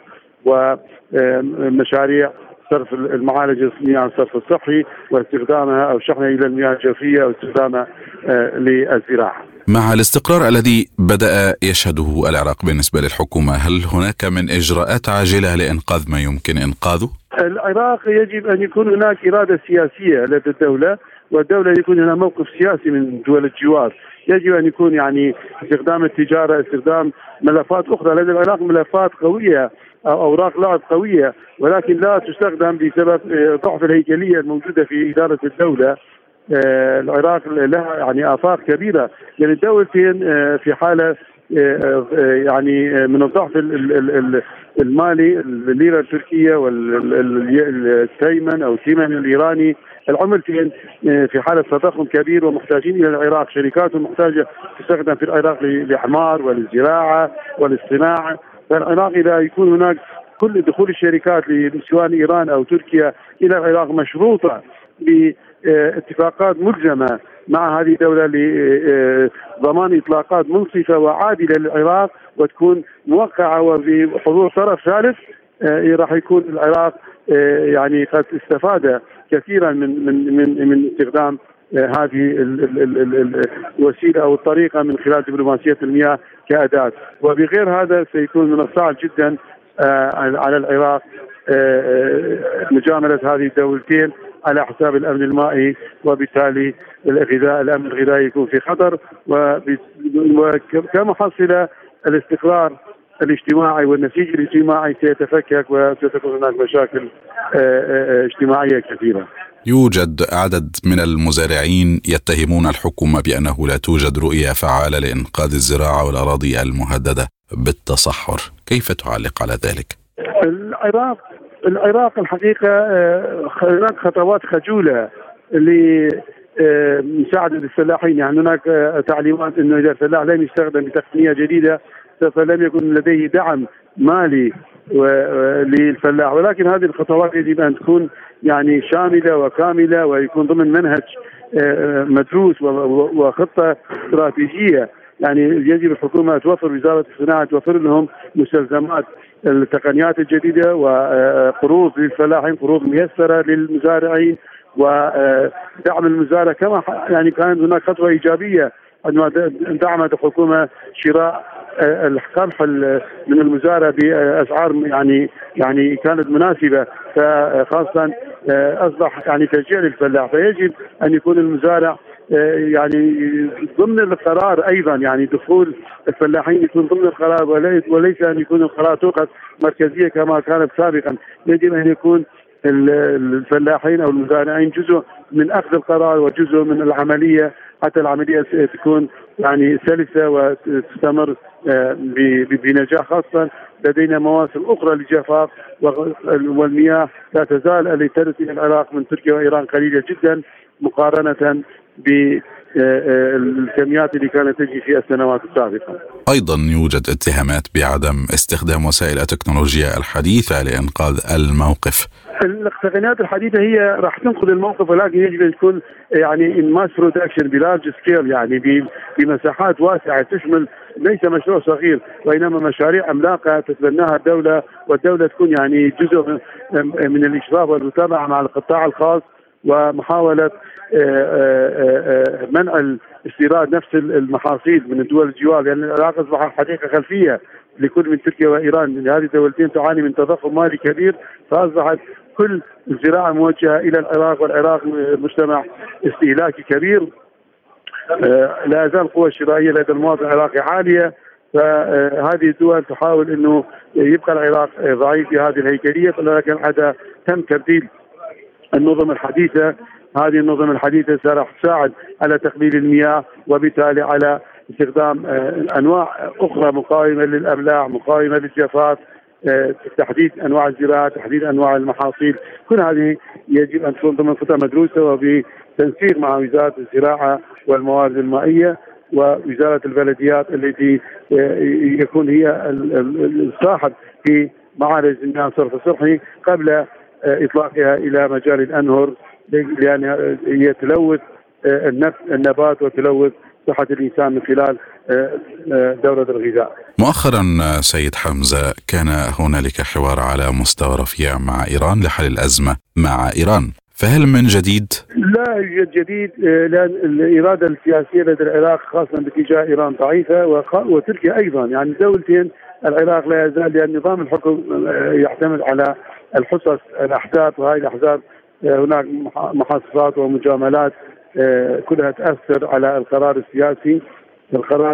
ومشاريع صرف المعالجه المياه الصرف الصحي واستخدامها او شحنها الى المياه الجوفيه او استخدامها للزراعه.
مع الاستقرار الذي بدأ يشهده العراق بالنسبة للحكومة، هل هناك من إجراءات عاجلة لإنقاذ ما يمكن إنقاذه؟
العراق يجب أن يكون هناك إرادة سياسية لدى الدولة، والدولة يكون هنا موقف سياسي من دول الجوار. يجب أن يكون يعني استخدام التجارة، استخدام ملفات أخرى. لدى العراق ملفات قوية أو أوراق لعب قوية، ولكن لا تستخدم بسبب ضعف الهيكلية الموجودة في إدارة الدولة. العراق لها يعني آفاق كبيرة، يعني الدولتين في حالة يعني من الضعف المالي، الليرة التركية والتيمن أو التيمن الإيراني، العملتين في حالة تضخم كبير ومحتاجين إلى العراق. شركات محتاجة تستخدم في العراق للإعمار وللزراعة وللصناعة. فالعراق إذا يكون هناك كل دخول الشركات سواء إيران أو تركيا إلى العراق مشروطة باتفاقات ملزمة مع هذه الدولة لضمان إطلاقات منصفة وعادلة للعراق وتكون موقعة وبحضور طرف ثالث، راح يكون العراق يعني قد استفاد كثيرا من استخدام هذه الوسيلة أو الطريقة من خلال دبلوماسية المياه كأداة. وبغير هذا سيكون من الصعب جدا على العراق مجاملة هذه الدولتين على حساب الأمن المائي، وبالتالي الأمن الغذائي يكون في خطر، وكمحصلة الاستقرار الاجتماعي والنسيج الاجتماعي سيتفكك وستكون هناك مشاكل اجتماعية كثيرة.
يوجد عدد من المزارعين يتهمون الحكومة بأنه لا توجد رؤية فعالة لإنقاذ الزراعة والأراضي المهددة بالتصحر، كيف تعلق على ذلك؟
العراق الحقيقة هناك خطوات خجولة لمساعدة الفلاحين. يعني هناك تعليمات أنه إذا الفلاح لم يستخدم بتقنية جديدة فلم يكن لديه دعم مالي للفلاح، ولكن هذه الخطوات يجب أن تكون يعني شاملة وكاملة ويكون ضمن منهج مدروس وخطة استراتيجية. يعني يجب الحكومة توفر، وزارة الصناعة توفر لهم مستلزمات التقنيات الجديدة وقروض للفلاحين، قروض ميسرة للمزارعين ودعم المزارع. كما يعني كانت هناك خطوة إيجابية عندما دعمت الحكومة شراء القمح من المزارع بأسعار يعني كانت مناسبة، فخاصة أصبح يعني تشجيع للفلاح. فيجب أن يكون المزارع يعني ضمن القرار أيضا، يعني دخول الفلاحين يكون ضمن القرار وليس أن يكون القرار طرقة مركزية كما كانت سابقا. يجب أن يكون الفلاحين أو المزارعين جزء من أخذ القرار وجزء من العملية، حتى العملية تكون يعني سلسة وتستمر بنجاح. خاصة لدينا مواسم أخرى للجفاف والمياه لا تزال التي ترد إلى العراق من تركيا وإيران قليلة جدا مقارنة بالكميات اللي كانت تجي في السنوات السابقة.
أيضا يوجد اتهامات بعدم استخدام وسائل التكنولوجيا الحديثة لإنقاذ الموقف.
التقنيات الحديثة هي راح تنقذ الموقف، ولكن يجب أن تكون يعني in mass production بلارج سكيل، يعني بمساحات واسعة تشمل ليس مشروع صغير وإنما مشاريع عملاقة تتبناها الدولة، والدولة تكون يعني جزء من الإشراف والمتابعة مع القطاع الخاص، ومحاولة منع الاستيراد نفس المحاصيل من الدول الجوار، لأن العراق أصبح حقيقة خلفية لكل من تركيا وإيران. هذه الدولتين تعاني من تضخم مالي كبير، فأصبحت كل الزراعة موجهة إلى العراق، والعراق مجتمع استهلاكي كبير. لا زال القوى الشرائية لدى المواطن العراقي عالية، فهذه الدول تحاول أنه يبقى العراق ضعيف في هذه الهيكلية، ولكن حتى تم تبديل النظم الحديثة. هذه النظم الحديثة راح تساعد على تقليل المياه، وبالتالي على استخدام أنواع أخرى مقاومة للأبلاع، مقاومة للجفاف، تحديد أنواع الزراعة، تحديد أنواع المحاصيل. كل هذه يجب أن تكون ضمن خطة مدروسة وبتنسيق مع وزارة الزراعة والموارد المائية ووزارة البلديات التي يكون هي الصاحب في معارض المياه الصرف الصحي قبل إطلاقها إلى مجال الأنهر، لأن هي تلوث النبات وتلوث صحة الإنسان من خلال دورة الغذاء.
مؤخرا سيد حمزة كان هنالك حوار على مستوى رفيع مع إيران لحل الأزمة مع إيران، فهل من جديد؟
لا يوجد جديد، لأن الإرادة السياسية لدى العراق خاصة باتجاه إيران ضعيفة، وتركيا أيضا. يعني دولتين العراق لا يزال، لأن نظام الحكم يعتمد على الحصص الأحزاب، وهذه الأحزاب هناك محاصصات ومجاملات كلها تأثر على القرار السياسي. القرار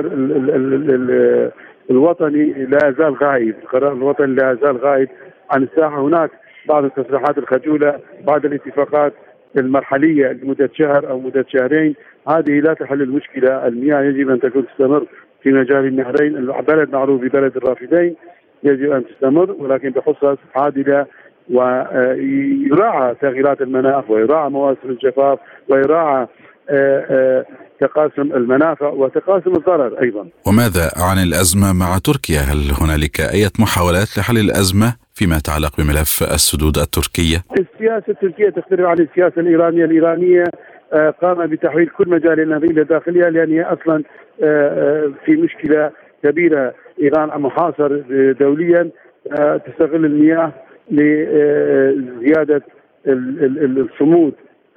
الوطني لا يزال غائب، القرار الوطني لا يزال غائب عن الساحة. هناك بعض التصريحات الخجولة، بعض الاتفاقات المرحلية لمدة شهر أو مدة شهرين، هذه لا تحل المشكلة. المياه يجب أن تكون تستمر في مجال النهرين، البلد معروف ببلد الرافدين، يجب أن تستمر ولكن بحصص عادلة، ويراعى تغييرات المناخ، ويراعى مواسم الجفاف، ويراعى تقاسم المنافع وتقاسم الضرر أيضا.
وماذا عن الأزمة مع تركيا؟ هل هنالك أي محاولات لحل الأزمة فيما يتعلق بملف السدود التركية؟
السياسة التركية تختلف عن السياسة الإيرانية. الإيرانية قام بتحويل كل مجال النظام داخلها، لأن هي أصلا في مشكلة كبيرة. إيران محاصر دوليا، تستغل المياه لزيادة الصمود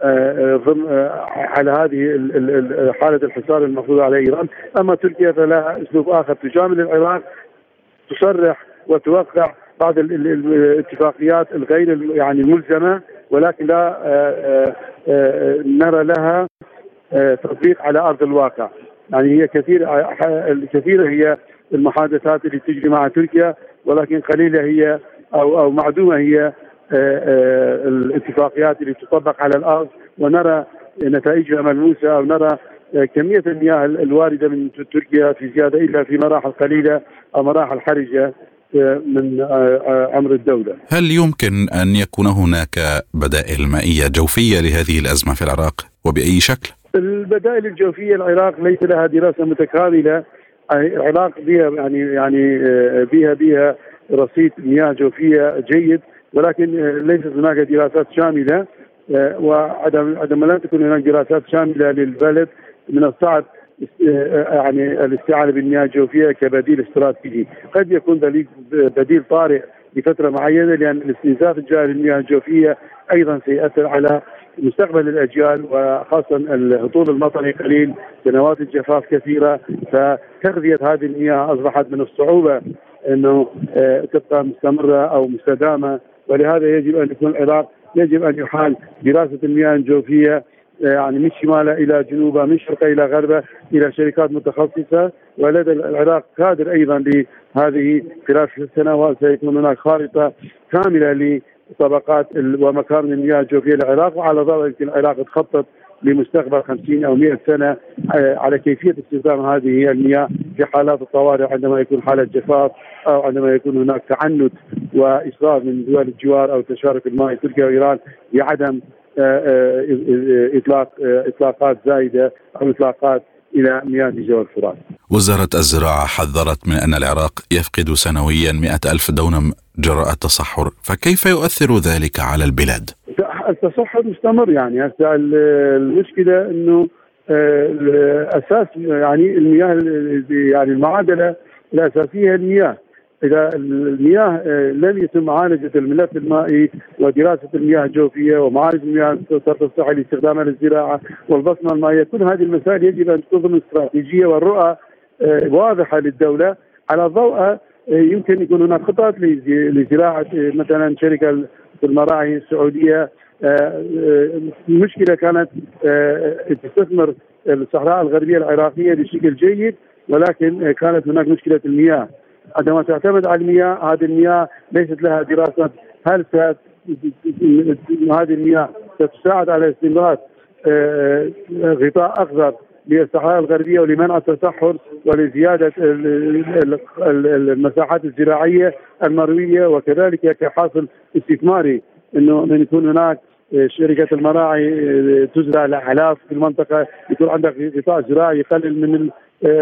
على هذه حالة الحصار المفروض على إيران. أما تركيا فلها أسلوب آخر، تجامل العراق، تصرح وتوقع بعض الاتفاقيات الغير يعني الملزمة، ولكن لا نرى لها تطبيق على أرض الواقع. يعني هي كثيرة هي المحادثات اللي تجري مع تركيا، ولكن قليلة هي أو معدومة هي الاتفاقيات اللي تطبق على الأرض ونرى نتائجها ملموسة، أو نرى كمية المياه الواردة من تركيا في زيادة إلا في مراحل قليلة أو مراحل حرجة من أمر الدولة.
هل يمكن أن يكون هناك بدائل مائية جوفية لهذه الأزمة في العراق وبأي شكل؟
البدائل الجوفية، العراق ليس لها دراسة متكاملة. العراق بها رصيد مياه جوفية جيد، ولكن ليست هناك دراسات شاملة، وعندما لا تكون هناك دراسات شاملة للبلد من الصعب يعني الاستعانة بالمياه الجوفية كبديل استراتيجي. قد يكون بديل طارئ لفترة معينة، لأن الاستنزاف الجاري للمياه الجوفية أيضا سيأثر على مستقبل الأجيال، وخاصة الهطول المطري قليل، سنوات الجفاف كثيرة، فتغذية هذه المياه أصبحت من الصعوبة أنه تبقى مستمرة أو مستدامة. ولهذا يجب أن يكون العراق يجب أن يحال دراسة المياه الجوفية يعني من شمالها إلى جنوبها، من شرقها إلى غربها، إلى شركات متخصصة. ولدى العراق قادر أيضا لهذه خلال السنوات سيكون هناك خارطة كاملة لطبقات ومكان المياه الجوفية للعراق، وعلى ضوء العراق تخطط لمستقبل 50 أو 100 سنة على كيفية استخدام هذه المياه في حالات الطوارئ، عندما يكون حالة جفاف أو عندما يكون هناك تعنت وإصرار من دول الجوار أو تشارك الماء تركيا وإيران بعدم إطلاقات زايدة أو إطلاقات إلى مياه جبل الفرات.
وزارة الزراعة حذرت من أن العراق يفقد سنويا 100,000 دونم جراء التصحر، فكيف يؤثر ذلك على البلاد؟
التصحر مستمر. يعني هسه المشكلة أنه الأساس يعني المياه، يعني المعادلة الأساسية المياه. إذا المياه لم يتم معالجة الملف المائي ودراسة المياه الجوفية ومعالجة المياه الصرف الصحي لاستخدامها للزراعة والبصمة المائية، كل هذه المسائل يجب أن تكون ضمن استراتيجية والرؤى واضحة للدولة. على ضوءها يمكن يكون هناك خطط لزراعة مثلا شركة في المراعي السعودية. المشكلة كانت تستثمر الصحراء الغربية العراقية بشكل جيد، ولكن كانت هناك مشكلة المياه. عندما تعتمد على المياه، هذه المياه ليست لها دراسة هل هذه المياه ستساعد على استمرار غطاء أخضر للصحراء الغربية ولمنع التصحر ولزيادة المساحات الزراعية المروية، وكذلك كحاصل استثماري انه من يكون هناك شركة المراعي تزرع الأعلاف في المنطقة، يكون عندك غطاء زراعي يقلل من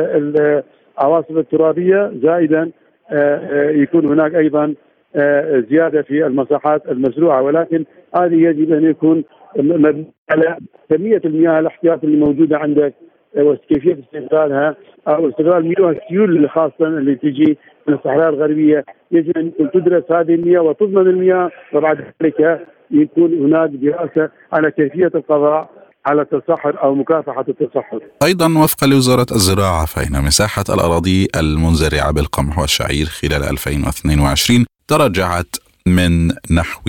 العواصف الترابية، زائدا يكون هناك أيضا زيادة في المساحات المزروعة. ولكن هذه يجب أن يكون مبني على كمية المياه الاحتياطي اللي موجودة عندك وكيفية استغلالها أو استغلال مياه السيول خاصة اللي تجي من الصحراء الغربية. يجب أن تدرس هذه المياه وتضمن المياه، وبعد ذلك يكون هناك دراسة على كيفية القضاء على التصحر أو مكافحة التصحر.
أيضا وفقا لوزارة الزراعة فإن مساحة الأراضي المنزرعة بالقمح والشعير خلال 2022 تراجعت من نحو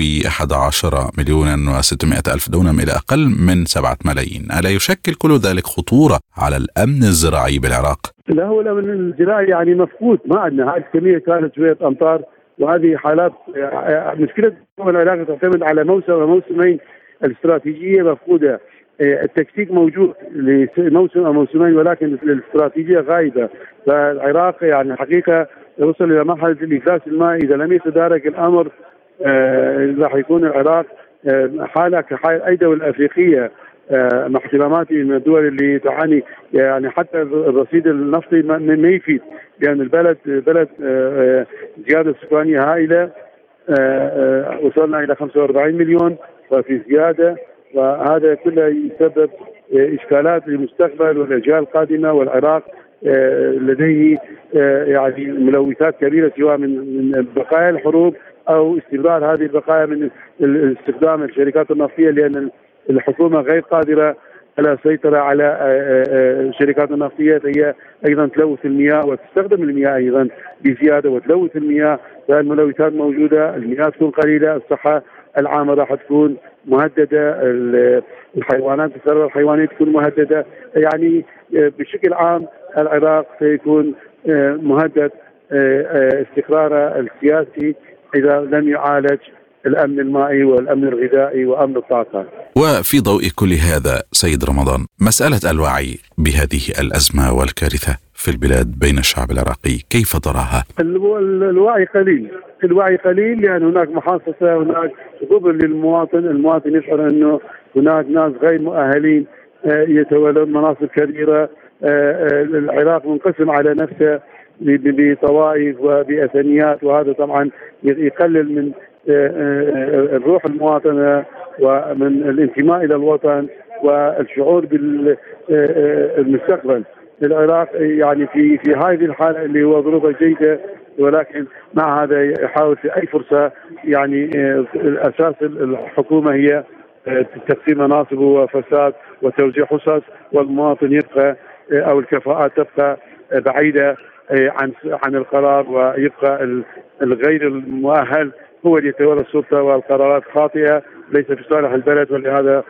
11,600,000 دونم إلى أقل من 7 ملايين. ألا يشكل كل ذلك خطورة على الأمن الزراعي بالعراق؟
لا، هو الأمن الزراعي يعني مفقود، ما عندنا. هذه الكمية كانت شوية أمطار، وهذه حالات مشكلة العراق تعتمد على موسم وموسمين. الاستراتيجية مفقودة. التكتيك موجود لموسم أو موسمين، ولكن الاستراتيجية غايبة. فالعراق يعني حقيقة وصل إلى مرحلة الإفلاس المائي. إذا لم يتدارك الأمر راح يكون العراق حالة كحال أي دولة أفريقية مع احتراماتي من الدول اللي تعاني. يعني حتى الرصيد النفطي ما يفيد، لأن البلد بلد زيادة سكانية هائلة. وصلنا إلى 45 مليون وفي زيادة، وهذا كله يسبب إشكالات للمستقبل والأجيال القادمة. والعراق لديه يعني ملوثات كبيرة سواء من بقايا الحروب أو استمرار هذه البقايا من استخدام الشركات النفطية، لأن الحكومة غير قادرة على السيطرة على الشركات النفطية. هي أيضا تلوث المياه وتستخدم المياه أيضا بزيادة وتلوث المياه. فالملوثات موجودة، المياه تكون قليلة، الصحة العامة راح تكون مهددة، الحيوانات الثروة الحيوانية تكون مهددة. يعني بشكل عام العراق سيكون مهدد استقراره السياسي إذا لم يعالج الأمن المائي والأمن الغذائي وأمن الطاقة.
وفي ضوء كل هذا سيد رمضان، مسألة الوعي بهذه الأزمة والكارثة في البلاد بين الشعب العراقي كيف تراها؟
الوعي قليل، لأن هناك محاصصة، هناك غبن للمواطن. المواطن يشعر أنه هناك ناس غير مؤهلين يتولون مناصب كبيرة. العراق منقسم على نفسه بطوائف وبأثنيات، وهذا طبعا يقلل من الروح المواطنة ومن الانتماء إلى الوطن والشعور بالمستقبل. العراق يعني في هذه الحالة اللي هو ظروفه جيدة، ولكن مع هذا يحاول في أي فرصة. يعني أساس الحكومة هي تقسيم مناصب وفساد وتوزيع حصص، والمواطن يبقى أو الكفاءات تبقى بعيدة عن القرار، ويبقى الغير المؤهل هو اللي يتولى السلطة، والقرارات خاطئة ليس في صالح البلد. ولهذا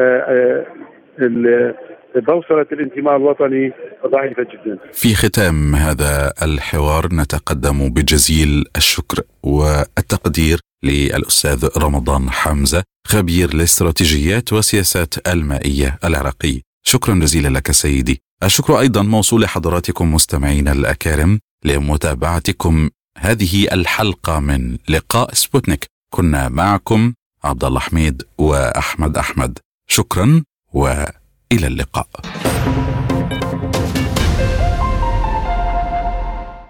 بوصلة الانتماء الوطني ضعيفة جدا.
في ختام هذا الحوار نتقدم بجزيل الشكر والتقدير للأستاذ رمضان حمزة، خبير الاستراتيجيات والسياسات المائية العراقي. شكرا جزيلا لك سيدي. الشكر أيضا موصول لحضراتكم مستمعين الأكارم لمتابعتكم هذه الحلقة من لقاء سبوتنيك. كنا معكم عبد الله حميد وأحمد أحمد. شكرا وإلى اللقاء.